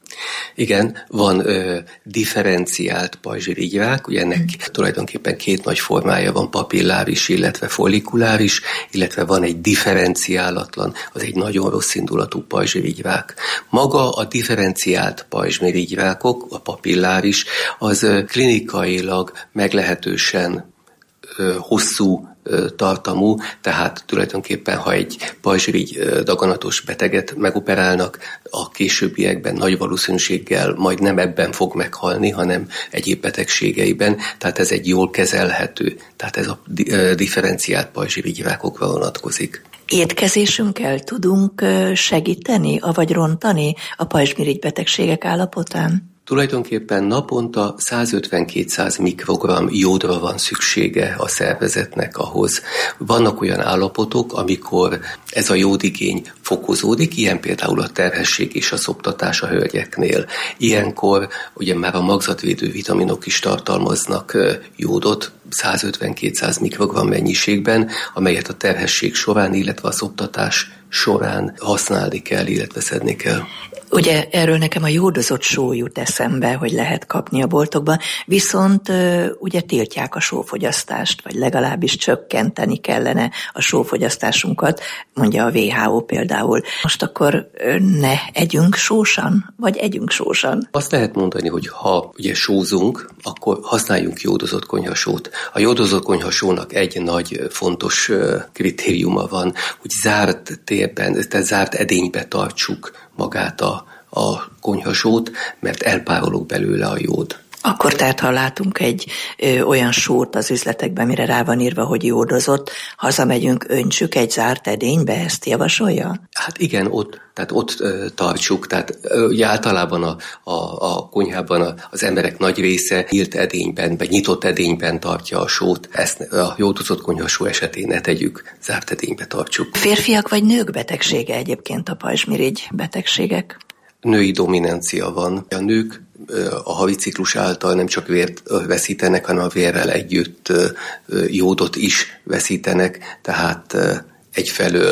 S10: Igen, van ö, differenciált pajzsmirigyrák, ugye ennek tulajdonképpen két nagy formája van, papilláris, illetve follikuláris, illetve van egy differenciálatlan, az egy nagyon rossz indulatú pajzsmirigyrák. Maga a differenciált pajzsmirigyrákok, a papilláris, az ö, klinikailag meglehetősen ö, hosszú tartamú, tehát tulajdonképpen, ha egy pajzsmirigy daganatos beteget megoperálnak, a későbbiekben nagy valószínűséggel majd nem ebben fog meghalni, hanem egyéb betegségeiben, tehát ez egy jól kezelhető, tehát ez a differenciált pajzsmirigyrákokra vonatkozik.
S9: Étkezésünkkel tudunk segíteni, avagy rontani a pajzsmirigy betegségek állapotán?
S10: Tulajdonképpen naponta százötven-kétszáz mikrogramm jódra van szüksége a szervezetnek ahhoz. Vannak olyan állapotok, amikor ez a jódigény fokozódik, ilyen például a terhesség és a szoptatás a hölgyeknél. Ilyenkor ugye már a magzatvédő vitaminok is tartalmaznak jódot, százötven-kétszáz mikrogramm mennyiségben, amelyet a terhesség során, illetve a szoptatás során használni kell, illetve szedni kell.
S9: Ugye erről nekem a jódozott só jut eszembe, hogy lehet kapni a boltokban, viszont ugye tiltják a sófogyasztást, vagy legalábbis csökkenteni kellene a sófogyasztásunkat, mondja a vé há ó például. Most akkor ne együnk sósan, vagy együnk sósan?
S10: Azt lehet mondani, hogy ha ugye sózunk, akkor használjunk jódozott konyhasót. A jódozott konyhasónak egy nagy fontos kritériuma van, hogy zárt térben, tehát zárt edénybe tartsuk magát a, a konyhasót, mert elpárolog belőle a jód.
S9: Akkor tehát, ha látunk egy ö, olyan sót az üzletekben, mire rá van írva, hogy jódozott, hazamegyünk, öntsük egy zárt edénybe, ezt javasolja?
S10: Hát igen, ott, tehát ott ö, tartsuk, tehát ö, ugye általában a, a, a konyhában a, az emberek nagy része nyílt edényben, vagy nyitott edényben tartja a sót. Ezt a jódozott konyhasó esetén ne tegyük, zárt edénybe tartsuk.
S9: Férfiak vagy nők betegsége egyébként a pajzsmirigy betegségek?
S10: Női dominancia van. A nők a havi ciklus által nem csak vért veszítenek, hanem a vérrel együtt jódot is veszítenek, tehát egyfelől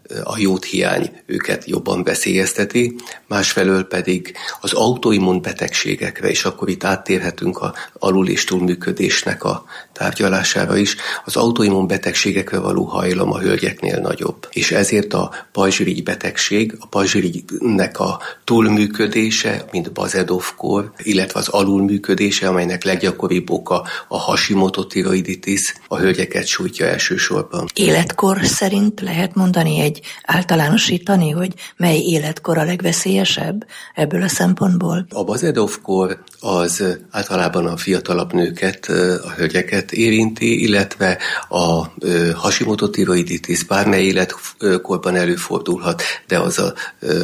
S10: a jódhiány őket jobban veszélyezteti, másfelől pedig az autoimmun betegségekre, és akkor itt áttérhetünk a alul- és túlműködésnek a tárgyalására is, az autoimmun betegségekre való hajlam a hölgyeknél nagyobb. És ezért a pajzsirigy betegség, a pajzsirigynek a túlműködése, mint Bazedov-kór, illetve az alulműködése, amelynek leggyakoribb oka a Hashimoto-tiroiditis, a hölgyeket sújtja elsősorban.
S9: Életkor szerint lehet mondani, egy általánosítani, hogy mely életkor a legveszélyesebb ebből a szempontból?
S10: A Bazedov-kór az általában a fiatalabb nőket, a hölgyeket érinti, illetve a Hashimoto-tiroiditis bármely életkorban előfordulhat, de az a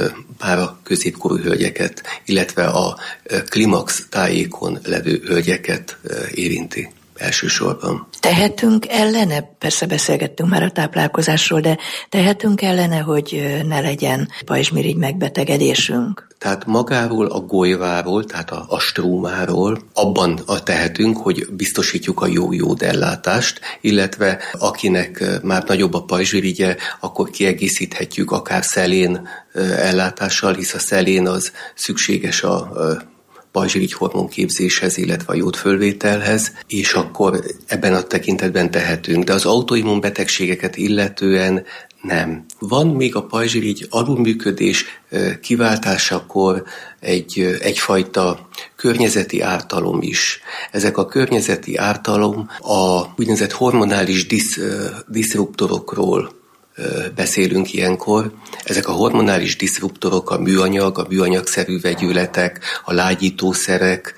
S10: már a középkorú hölgyeket, illetve a klimax tájékon levő hölgyeket érinti elsősorban.
S9: Tehetünk ellene, persze beszélgettünk már a táplálkozásról, de tehetünk ellene, hogy ne legyen pajzsmirigy megbetegedésünk?
S10: Tehát magáról, a golyváról, tehát a, a strómáról abban a tehetünk, hogy biztosítjuk a jó jódellátást, illetve akinek már nagyobb a pajzsmirigye, akkor kiegészíthetjük akár szelén ellátással, hisz a szelén az szükséges a pajzsirigy hormonképzéshez, illetve a jódfölvételhez, és akkor ebben a tekintetben tehetünk. De az autoimmun betegségeket illetően nem. Van még a pajzsirigy alulműködés kiváltásakor egy, egyfajta környezeti ártalom is. Ezek a környezeti ártalom a úgynevezett hormonális disz, diszruptorokról beszélünk ilyenkor. Ezek a hormonális diszruptorok, a műanyag, a műanyagszerű vegyületek, a lágyítószerek,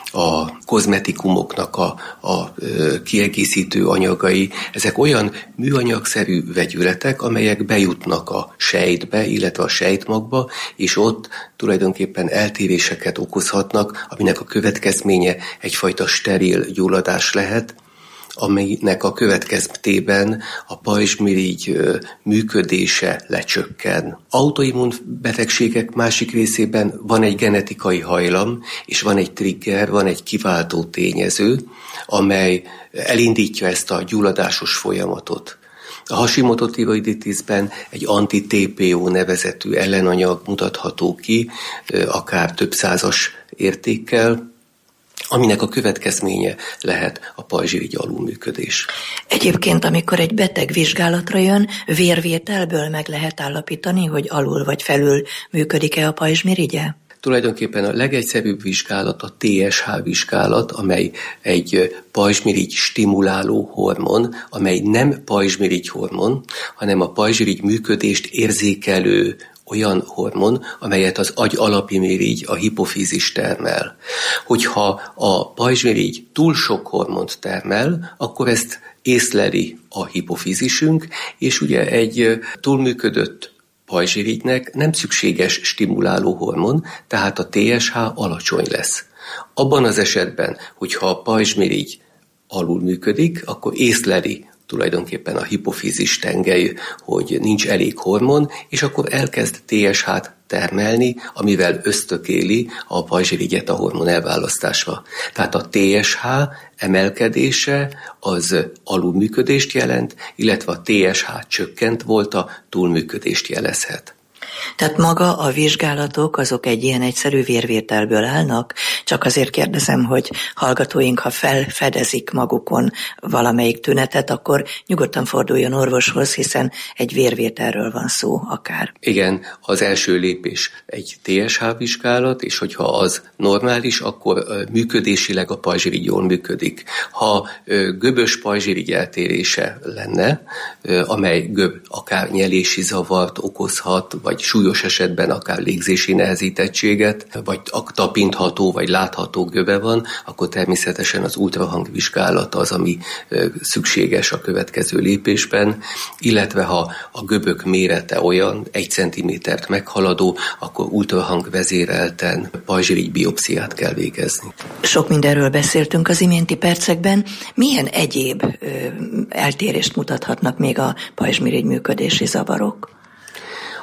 S10: a kozmetikumoknak a, a kiegészítő anyagai, ezek olyan műanyagszerű vegyületek, amelyek bejutnak a sejtbe, illetve a sejtmagba, és ott tulajdonképpen eltéréseket okozhatnak, aminek a következménye egyfajta steril gyulladás lehet, amelynek a következtében a pajzsmirigy működése lecsökken. Autoimmun betegségek másik részében van egy genetikai hajlam, és van egy trigger, van egy kiváltó tényező, amely elindítja ezt a gyulladásos folyamatot. A Hashimoto-tiroiditisben egy anti-té pé ó nevezetű ellenanyag mutatható ki, akár több százas értékkel, aminek a következménye lehet a pajzsirigy alulműködés.
S9: Egyébként, amikor egy beteg vizsgálatra jön, vérvételből meg lehet állapítani, hogy alul vagy felül működik-e a pajzsmirigye?
S10: Tulajdonképpen a legegyszerűbb vizsgálat a té es há vizsgálat, amely egy pajzsmirigy stimuláló hormon, amely nem pajzsmirigy hormon, hanem a pajzsmirigy működést érzékelő olyan hormon, amelyet az agy alapimirigy, a hipofízis termel. Hogyha a pajzsmirigy túl sok hormont termel, akkor ezt észleli a hipofízisünk, és ugye egy túlműködött pajzsmirigynek nem szükséges stimuláló hormon, tehát a té es há alacsony lesz. Abban az esetben, hogyha a pajzsmirigy alul működik, akkor észleli tulajdonképpen a hipofízis tengely, hogy nincs elég hormon, és akkor elkezd té es hát termelni, amivel ösztökéli a pajzsirigyet a hormon elválasztásra. Tehát a té es há emelkedése az alulműködést jelent, illetve a té es há csökkent volt, a túlműködést jelezhet.
S9: Tehát maga a vizsgálatok azok egy ilyen egyszerű vérvételből állnak? Csak azért kérdezem, hogy hallgatóink, ha felfedezik magukon valamelyik tünetet, akkor nyugodtan forduljon orvoshoz, hiszen egy vérvételről van szó akár.
S10: Igen, az első lépés egy té es há vizsgálat, és hogyha az normális, akkor működésileg a pajzsirigy jól működik. Ha göbös pajzsirigy eltérése lenne, amely göb akár nyelési zavart okozhat, vagy súlyos esetben akár légzési nehezítettséget, vagy tapintható vagy látható göbe van, akkor természetesen az ultrahangvizsgálat az, ami szükséges a következő lépésben, illetve ha a göbök mérete olyan, egy centimétert meghaladó, akkor ultrahang vezérelten pajzsirigy biopsziát kell végezni.
S9: Sok mindenről beszéltünk az iménti percekben. Milyen egyéb ö, eltérést mutathatnak még a pajzsmirigy működési zavarok?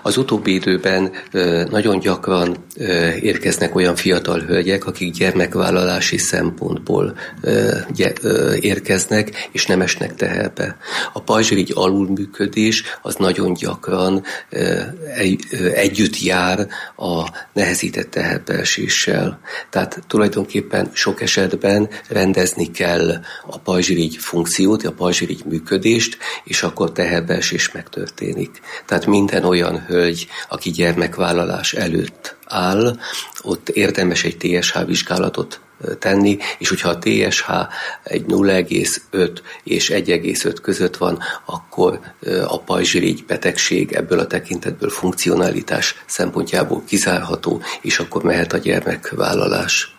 S10: Az utóbbi időben nagyon gyakran érkeznek olyan fiatal hölgyek, akik gyermekvállalási szempontból érkeznek, és nem esnek teherbe. A pajzsrigy alulműködés az nagyon gyakran együtt jár a nehezített teherbeeséssel. Tehát tulajdonképpen sok esetben rendezni kell a pajzsrigy funkciót, a pajzsrigy működést, és akkor teherbeesés megtörténik. Tehát minden olyan hölgy, aki gyermekvállalás előtt áll, ott érdemes egy té es há vizsgálatot tenni, és hogyha a té es há egy nulla egész öt és egy egész öt között van, akkor a pajzsrigy betegség ebből a tekintetből funkcionalitás szempontjából kizárható, és akkor mehet a gyermekvállalás.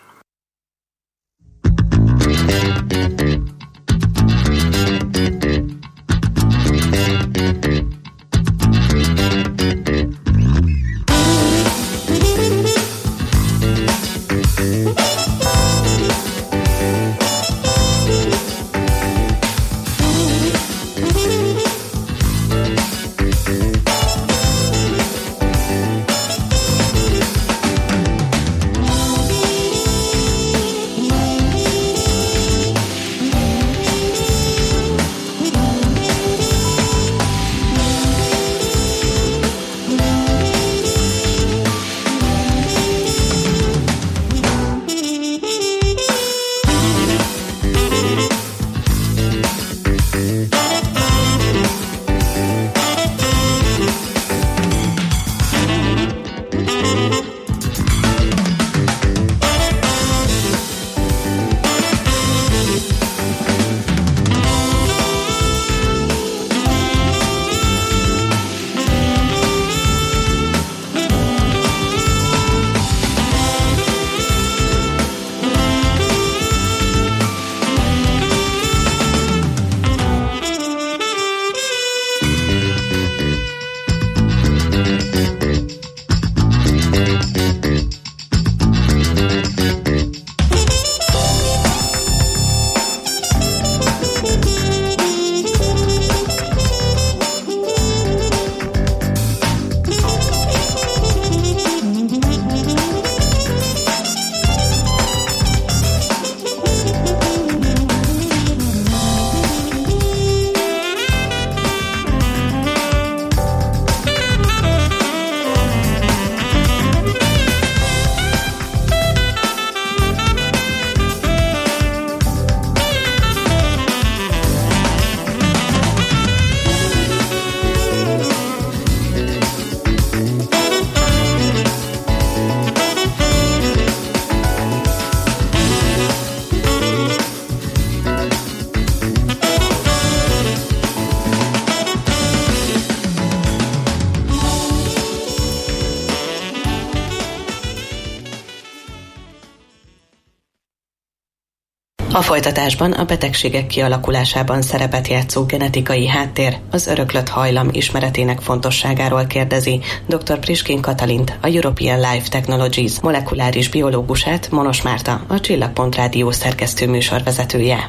S8: A folytatásban a betegségek kialakulásában szerepet játszó genetikai háttér, az öröklött hajlam ismeretének fontosságáról kérdezi dr. Priskin Katalint, a European Life Technologies molekuláris biológusát, Monos Márta, a Csillagpont Rádió szerkesztő műsorvezetője.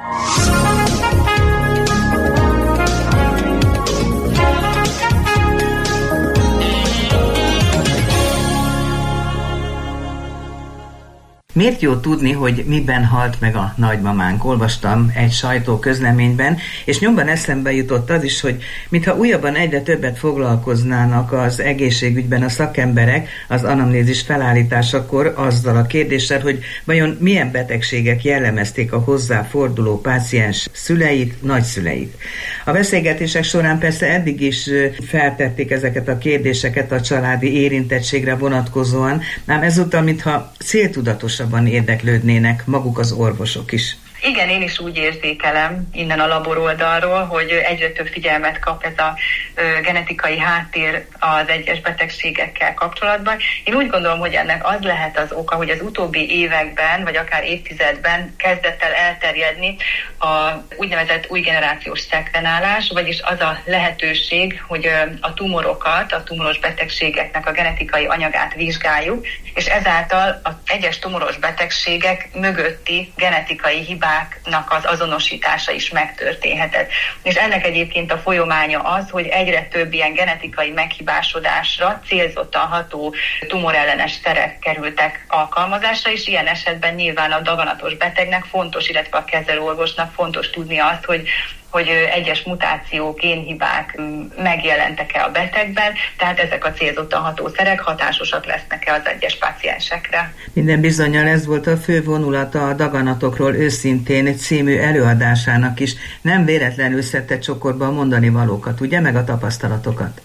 S11: Miért jó tudni, hogy miben halt meg a nagymamánk? Olvastam egy sajtóközleményben, és nyomban eszembe jutott az is, hogy mintha újabban egyre többet foglalkoznának az egészségügyben a szakemberek az anamnézis felállításakor azzal a kérdéssel, hogy vajon milyen betegségek jellemezték a hozzáforduló páciens szüleit, nagyszüleit. A beszélgetések során persze eddig is feltették ezeket a kérdéseket a családi érintettségre vonatkozóan, ám ezúttal mintha céltudatosan érdeklődnének maguk az orvosok is.
S12: Igen, én is úgy érzékelem innen a labor oldalról, hogy egyre több figyelmet kap ez a ö, genetikai háttér az egyes betegségekkel kapcsolatban. Én úgy gondolom, hogy ennek az lehet az oka, hogy az utóbbi években, vagy akár évtizedben kezdett el elterjedni a úgynevezett új generációs szekvenálás, vagyis az a lehetőség, hogy ö, a tumorokat, a tumoros betegségeknek a genetikai anyagát vizsgáljuk, és ezáltal az egyes tumoros betegségek mögötti genetikai hibák génhibáknak az azonosítása is megtörténhetett. És ennek egyébként a folyamánya az, hogy egyre több ilyen genetikai meghibásodásra célzottan ható tumorellenes szerek kerültek alkalmazásra, és ilyen esetben nyilván a daganatos betegnek fontos, illetve a kezelőorvosnak fontos tudni azt, hogy hogy egyes mutációk, génhibák megjelentek-e a betegben, tehát ezek a célzottan ható szerek hatásosak lesznek-e az egyes páciensekre.
S11: Minden bizonnyal ez volt a fő vonulata a Daganatokról őszintén című előadásának is. Nem véletlenül szedte csokorba a mondani valókat, ugye, meg a tapasztalatokat?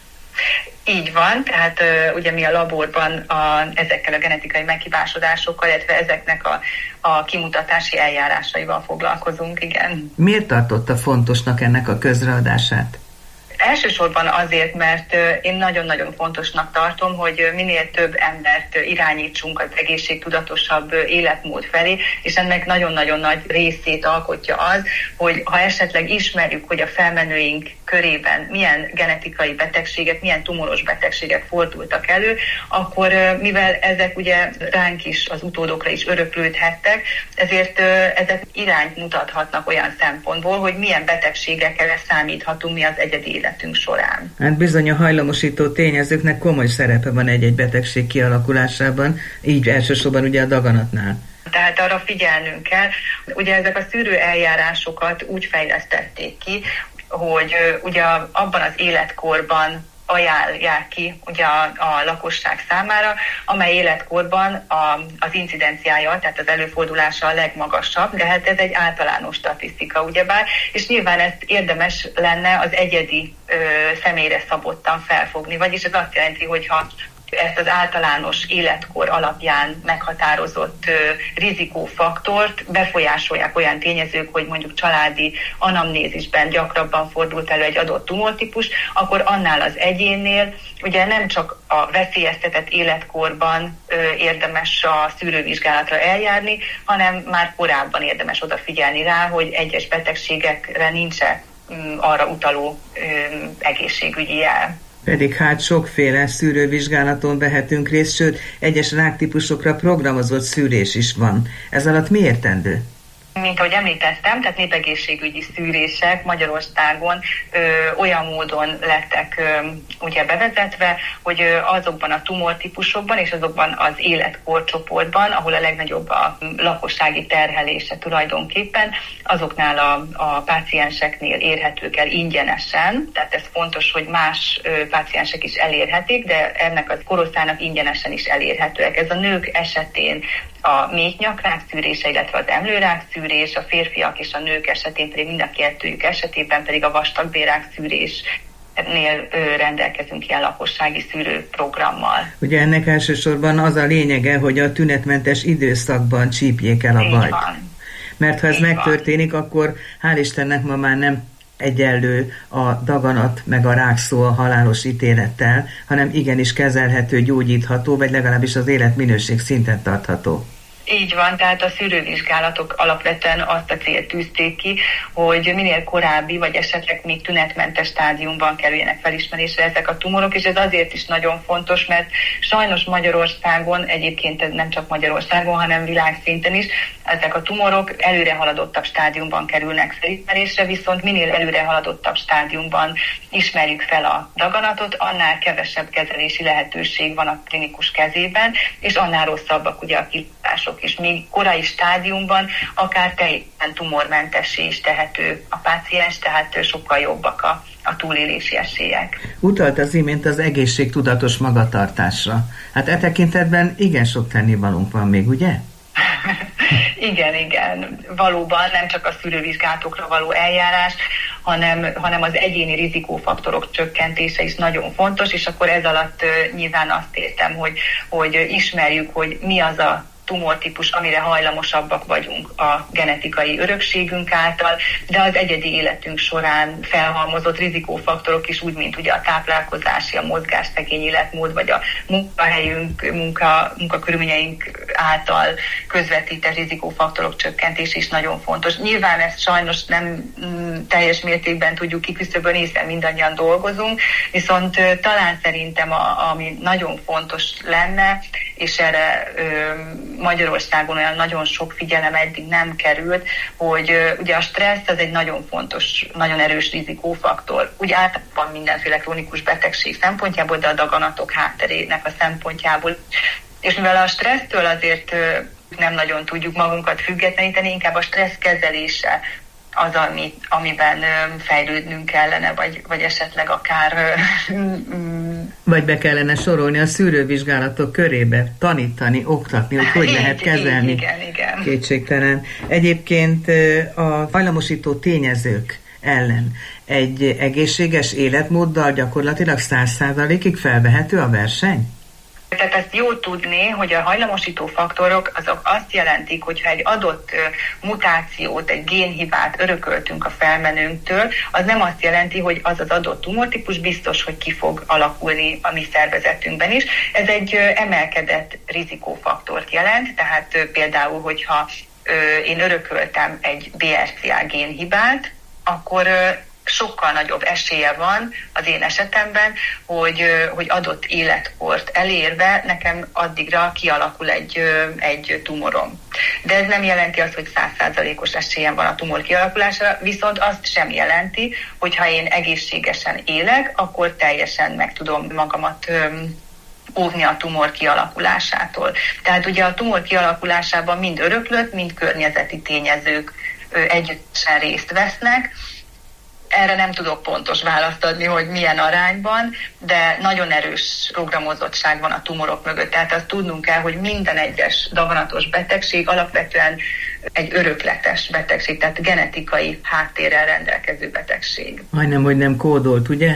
S12: Így van, tehát uh, ugye mi a laborban a, ezekkel a genetikai meghibásodásokkal, illetve ezeknek a, a kimutatási eljárásaival foglalkozunk, igen.
S11: Miért tartotta fontosnak ennek a közreadását?
S12: Elsősorban azért, mert én nagyon-nagyon fontosnak tartom, hogy minél több embert irányítsunk az egészségtudatosabb életmód felé, és ennek nagyon-nagyon nagy részét alkotja az, hogy ha esetleg ismerjük, hogy a felmenőink körében milyen genetikai betegségek, milyen tumoros betegségek fordultak elő, akkor mivel ezek ugye ránk is, az utódokra is öröklődhettek, ezért ezek irányt mutathatnak olyan szempontból, hogy milyen betegségekre számíthatunk mi az egyedi életünk során.
S11: Hát bizony a hajlamosító tényezőknek komoly szerepe van egy-egy betegség kialakulásában, így elsősorban ugye a daganatnál.
S12: Tehát arra figyelnünk kell. Ugye ezek a szűrő eljárásokat úgy fejlesztették ki, hogy ugye abban az életkorban ajánlják ki ugye a, a lakosság számára, amely életkorban a, az incidenciája, tehát az előfordulása a legmagasabb, de hát ez egy általános statisztika, ugyebár, és nyilván ezt érdemes lenne az egyedi ö, személyre szabottan felfogni, vagyis ez azt jelenti, hogy ha ezt az általános életkor alapján meghatározott ö, rizikófaktort befolyásolják olyan tényezők, hogy mondjuk családi anamnézisben gyakrabban fordult elő egy adott tumortípus, akkor annál az egyénnél ugye nem csak a veszélyeztetett életkorban ö, érdemes a szűrővizsgálatra eljárni, hanem már korábban érdemes odafigyelni rá, hogy egyes betegségekre nincs-e ö, arra utaló ö, egészségügyi jel.
S11: Pedig hát sokféle szűrővizsgálaton vehetünk részt, sőt, egyes ráktípusokra programozott szűrés is van. Ez alatt mi értendő?
S12: Mint ahogy említettem, tehát népegészségügyi szűrések Magyarországon ö, olyan módon lettek ö, ugye bevezetve, hogy ö, azokban a tumortípusokban és azokban az életkorcsoportban, ahol a legnagyobb a lakossági terhelése tulajdonképpen, azoknál a, a pácienseknél érhetők el ingyenesen, tehát ez fontos, hogy más ö, páciensek is elérhetik, de ennek a korosztálynak ingyenesen is elérhetőek. Ez a nők esetén a méhnyakrák szűrése, illetve az emlőrák szűrés, a férfiak és a nők esetén pedig mind a kettőjük esetében pedig a vastagbélrák szűrésnél rendelkezünk ilyen lakossági szűrőprogrammal.
S11: Ugye ennek elsősorban az a lényege, hogy a tünetmentes időszakban csípjék el a bajt. Mert ha ez Így megtörténik, van. Akkor hál' Istennek ma már nem egyenlő a daganat meg a rákszó a halálos ítélettel, hanem igenis kezelhető, gyógyítható, vagy legalábbis az életminőség szinten tartható.
S12: Így van, tehát a szűrővizsgálatok alapvetően azt a célt tűzték ki, hogy minél korábbi, vagy esetleg még tünetmentes stádiumban kerüljenek felismerésre ezek a tumorok, és ez azért is nagyon fontos, mert sajnos Magyarországon, egyébként ez nem csak Magyarországon, hanem világszinten is, ezek a tumorok előre haladottabb stádiumban kerülnek felismerésre, viszont minél előre haladottabb stádiumban ismerjük fel a daganatot, annál kevesebb kezelési lehetőség van a klinikus kezében, és annál rosszabbak ugye a kilátások. És még korai stádiumban akár teljesen tumormentessé is tehető a páciens, tehát sokkal jobbak a, a túlélési esélyek.
S11: Utalt az imént az egészségtudatos magatartásra. Hát e tekintetben igen sok tennivalónk van még, ugye?
S12: Igen, igen. Valóban nem csak a szűrővizsgálatokra való eljárás, hanem, hanem az egyéni rizikófaktorok csökkentése is nagyon fontos, és akkor ez alatt uh, nyilván azt értem, hogy, hogy ismerjük, hogy mi az a tumortípus, amire hajlamosabbak vagyunk a genetikai örökségünk által, de az egyedi életünk során felhalmozott rizikófaktorok is úgy, mint ugye a táplálkozási, a mozgásszegény életmód, vagy a munkahelyünk, munka, munkakörülményeink által közvetített rizikófaktorok csökkentés is nagyon fontos. Nyilván ezt sajnos nem mm, teljes mértékben tudjuk kiküszöbölni, hiszen mindannyian dolgozunk, viszont uh, talán szerintem a, ami nagyon fontos lenne, és erre ö, Magyarországon olyan nagyon sok figyelem eddig nem került, hogy ö, ugye a stressz az egy nagyon fontos, nagyon erős rizikófaktor. Úgy általában mindenféle krónikus betegség szempontjából, de a daganatok hátterének a szempontjából. És mivel a stressztől azért ö, nem nagyon tudjuk magunkat függetleníteni, inkább a stressz kezelése az, ami, amiben ö, fejlődnünk kellene, vagy, vagy esetleg akár... Ö,
S11: vagy be kellene sorolni a szűrővizsgálatok körébe, tanítani, oktatni, hogy hogy lehet kezelni.
S12: Igen, igen.
S11: Kétségtelen. Egyébként a hajlamosító tényezők ellen egy egészséges életmóddal gyakorlatilag száz százalékig felvehető a verseny?
S12: Tehát ezt jó tudni, hogy a hajlamosító faktorok azok azt jelentik, hogyha egy adott mutációt, egy génhibát örököltünk a felmenőnktől, az nem azt jelenti, hogy az az adott tumortípus biztos, hogy ki fog alakulni a mi szervezetünkben is. Ez egy emelkedett rizikófaktort jelent, tehát például, hogyha én örököltem egy bé er cé á génhibát, akkor sokkal nagyobb esélye van az én esetemben, hogy, hogy adott életkort elérve nekem addigra kialakul egy, egy tumorom. De ez nem jelenti azt, hogy száz százalékos esélyem van a tumor kialakulására, viszont azt sem jelenti, hogy ha én egészségesen élek, akkor teljesen meg tudom magamat óvni a tumor kialakulásától. Tehát ugye a tumor kialakulásában mind öröklött, mind környezeti tényezők együttesen részt vesznek. Erre nem tudok pontos választ adni, hogy milyen arányban, de nagyon erős programozottság van a tumorok mögött. Tehát azt tudnunk kell, hogy minden egyes daganatos betegség alapvetően egy örökletes betegség, tehát genetikai háttérrel rendelkező betegség.
S11: Majdnem, hogy nem kódolt, ugye?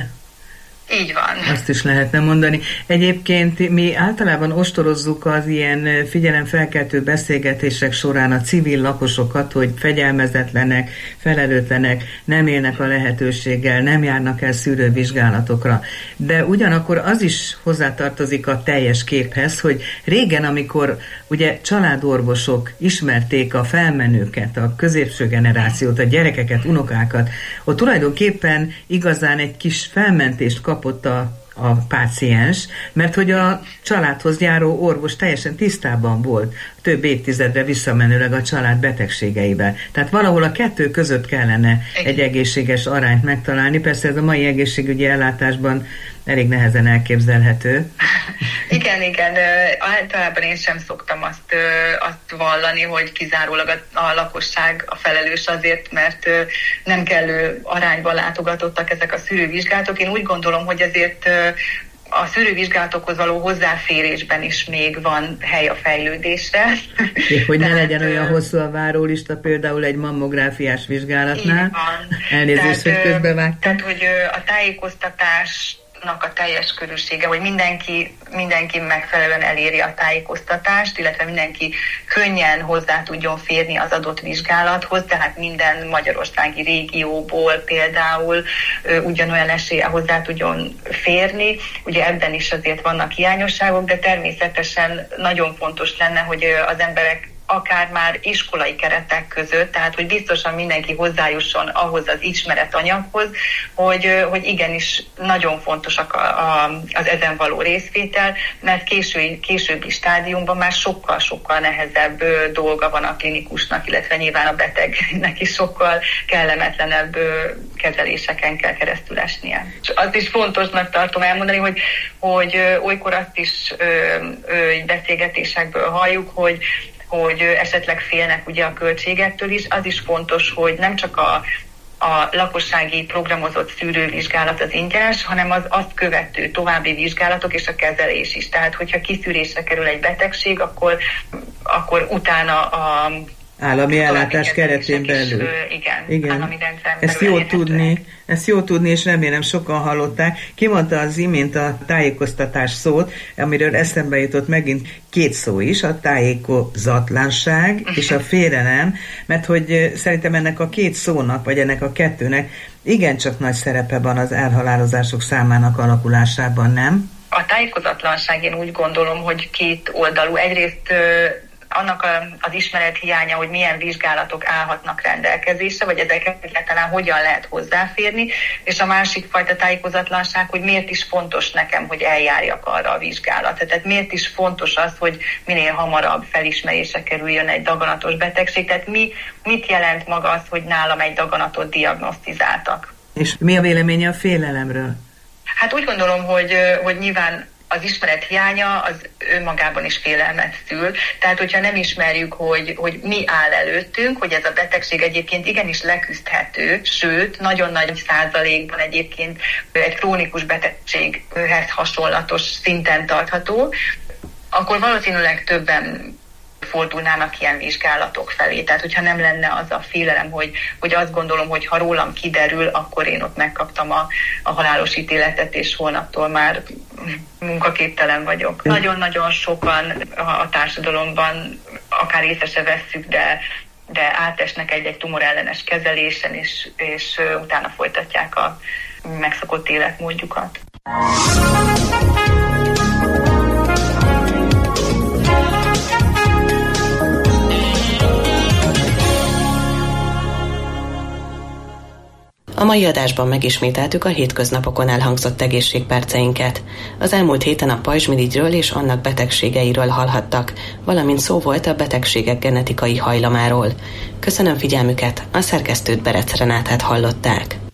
S12: Így van.
S11: Azt is lehetne mondani. Egyébként mi általában ostorozzuk az ilyen figyelemfelkeltő beszélgetések során a civil lakosokat, hogy fegyelmezetlenek, felelőtlenek, nem élnek a lehetőséggel, nem járnak el szűrővizsgálatokra. De ugyanakkor az is hozzátartozik a teljes képhez, hogy régen, amikor ugye családorvosok ismerték a felmenőket, a középső generációt, a gyerekeket, unokákat, ott tulajdonképpen igazán egy kis felmentést kap kapott a, a páciens, mert hogy a családhoz járó orvos teljesen tisztában volt több évtizedre visszamenőleg a család betegségeivel. Tehát valahol a kettő között kellene egy egészséges arányt megtalálni. Persze ez a mai egészségügyi ellátásban elég nehezen elképzelhető.
S12: Igen, igen. Általában én sem szoktam azt, azt vallani, hogy kizárólag a, a lakosság a felelős azért, mert nem kellő arányban látogatottak ezek a szűrővizsgálatok. Én úgy gondolom, hogy azért a szűrővizsgálatokhoz való hozzáférésben is még van hely a fejlődésre.
S11: Hogy ne legyen olyan hosszú a várólista, például egy mammográfiás vizsgálatnál. Elnézést, hogy közbevágtam.
S12: Tehát, hogy a tájékoztatás a teljes körülsége, hogy mindenki, mindenki megfelelően eléri a tájékoztatást, illetve mindenki könnyen hozzá tudjon férni az adott vizsgálathoz, tehát minden magyarországi régióból például ö, ugyanolyan esélye hozzá tudjon férni. Ugye ebben is azért vannak hiányosságok, de természetesen nagyon fontos lenne, hogy az emberek akár már iskolai keretek között, tehát hogy biztosan mindenki hozzájusson ahhoz az ismeretanyaghoz, hogy, hogy igenis nagyon fontosak a, a, az ezen való részvétel, mert késői, későbbi stádiumban már sokkal-sokkal nehezebb dolga van a klinikusnak, illetve nyilván a betegnek is sokkal kellemetlenebb kezeléseken kell keresztül esnie. És azt is fontosnak tartom elmondani, hogy, hogy olykor azt is ö, ö, beszélgetésekből halljuk, hogy hogy esetleg félnek ugye a költségektől is. Az is fontos, hogy nem csak a, a lakossági programozott szűrővizsgálat az ingyenes, hanem az azt követő további vizsgálatok és a kezelés is. Tehát, hogyha kiszűrésre kerül egy betegség, akkor, akkor utána a
S11: állami ellátás keretén belül. Is,
S12: igen,
S11: igen.
S12: Állami rendszeren
S11: ezt jó tudni, ezt jó tudni, és remélem sokan hallották. Kimondta az imént a tájékoztatás szót, amiről eszembe jutott megint két szó is, a tájékozatlanság és a félelem, mert hogy szerintem ennek a két szónak, vagy ennek a kettőnek igencsak nagy szerepe van az elhalálozások számának alakulásában, nem?
S12: A tájékozatlanság, én úgy gondolom, hogy két oldalú. Egyrészt annak az ismerethiánya, hogy milyen vizsgálatok állhatnak rendelkezésre, vagy ezeket egyáltalán hogyan lehet hozzáférni, és a másik fajta tájékozatlanság, hogy miért is fontos nekem, hogy eljárjak arra a vizsgálatra. Tehát miért is fontos az, hogy minél hamarabb felismerésre kerüljön egy daganatos betegség, tehát mi, mit jelent maga az, hogy nálam egy daganatot diagnosztizáltak.
S11: És mi a véleménye a félelemről?
S12: Hát úgy gondolom, hogy, hogy nyilván az ismeret hiánya az önmagában is félelmet szül. Tehát, hogyha nem ismerjük, hogy, hogy mi áll előttünk, hogy ez a betegség egyébként igenis leküzdhető, sőt, nagyon nagy százalékban egyébként egy krónikus betegséghez hasonlatos szinten tartható, akkor valószínűleg többen fordulnának ilyen vizsgálatok felé. Tehát, hogyha nem lenne az a félelem, hogy, hogy azt gondolom, hogy ha rólam kiderül, akkor én ott megkaptam a, a halálos ítéletet, és holnaptól már munkaképtelen vagyok. Nagyon-nagyon sokan a társadalomban, akár észre se vesszük, de, de átesnek egy-egy tumorellenes kezelésen, és, és utána folytatják a megszokott életmódjukat.
S8: A mai adásban megismételtük a hétköznapokon elhangzott egészségperceinket. Az elmúlt héten a pajzsmirigyről és annak betegségeiről hallhattak, valamint szó volt a betegségek genetikai hajlamáról. Köszönöm figyelmüket, a szerkesztőt, Berec Renátát hallották.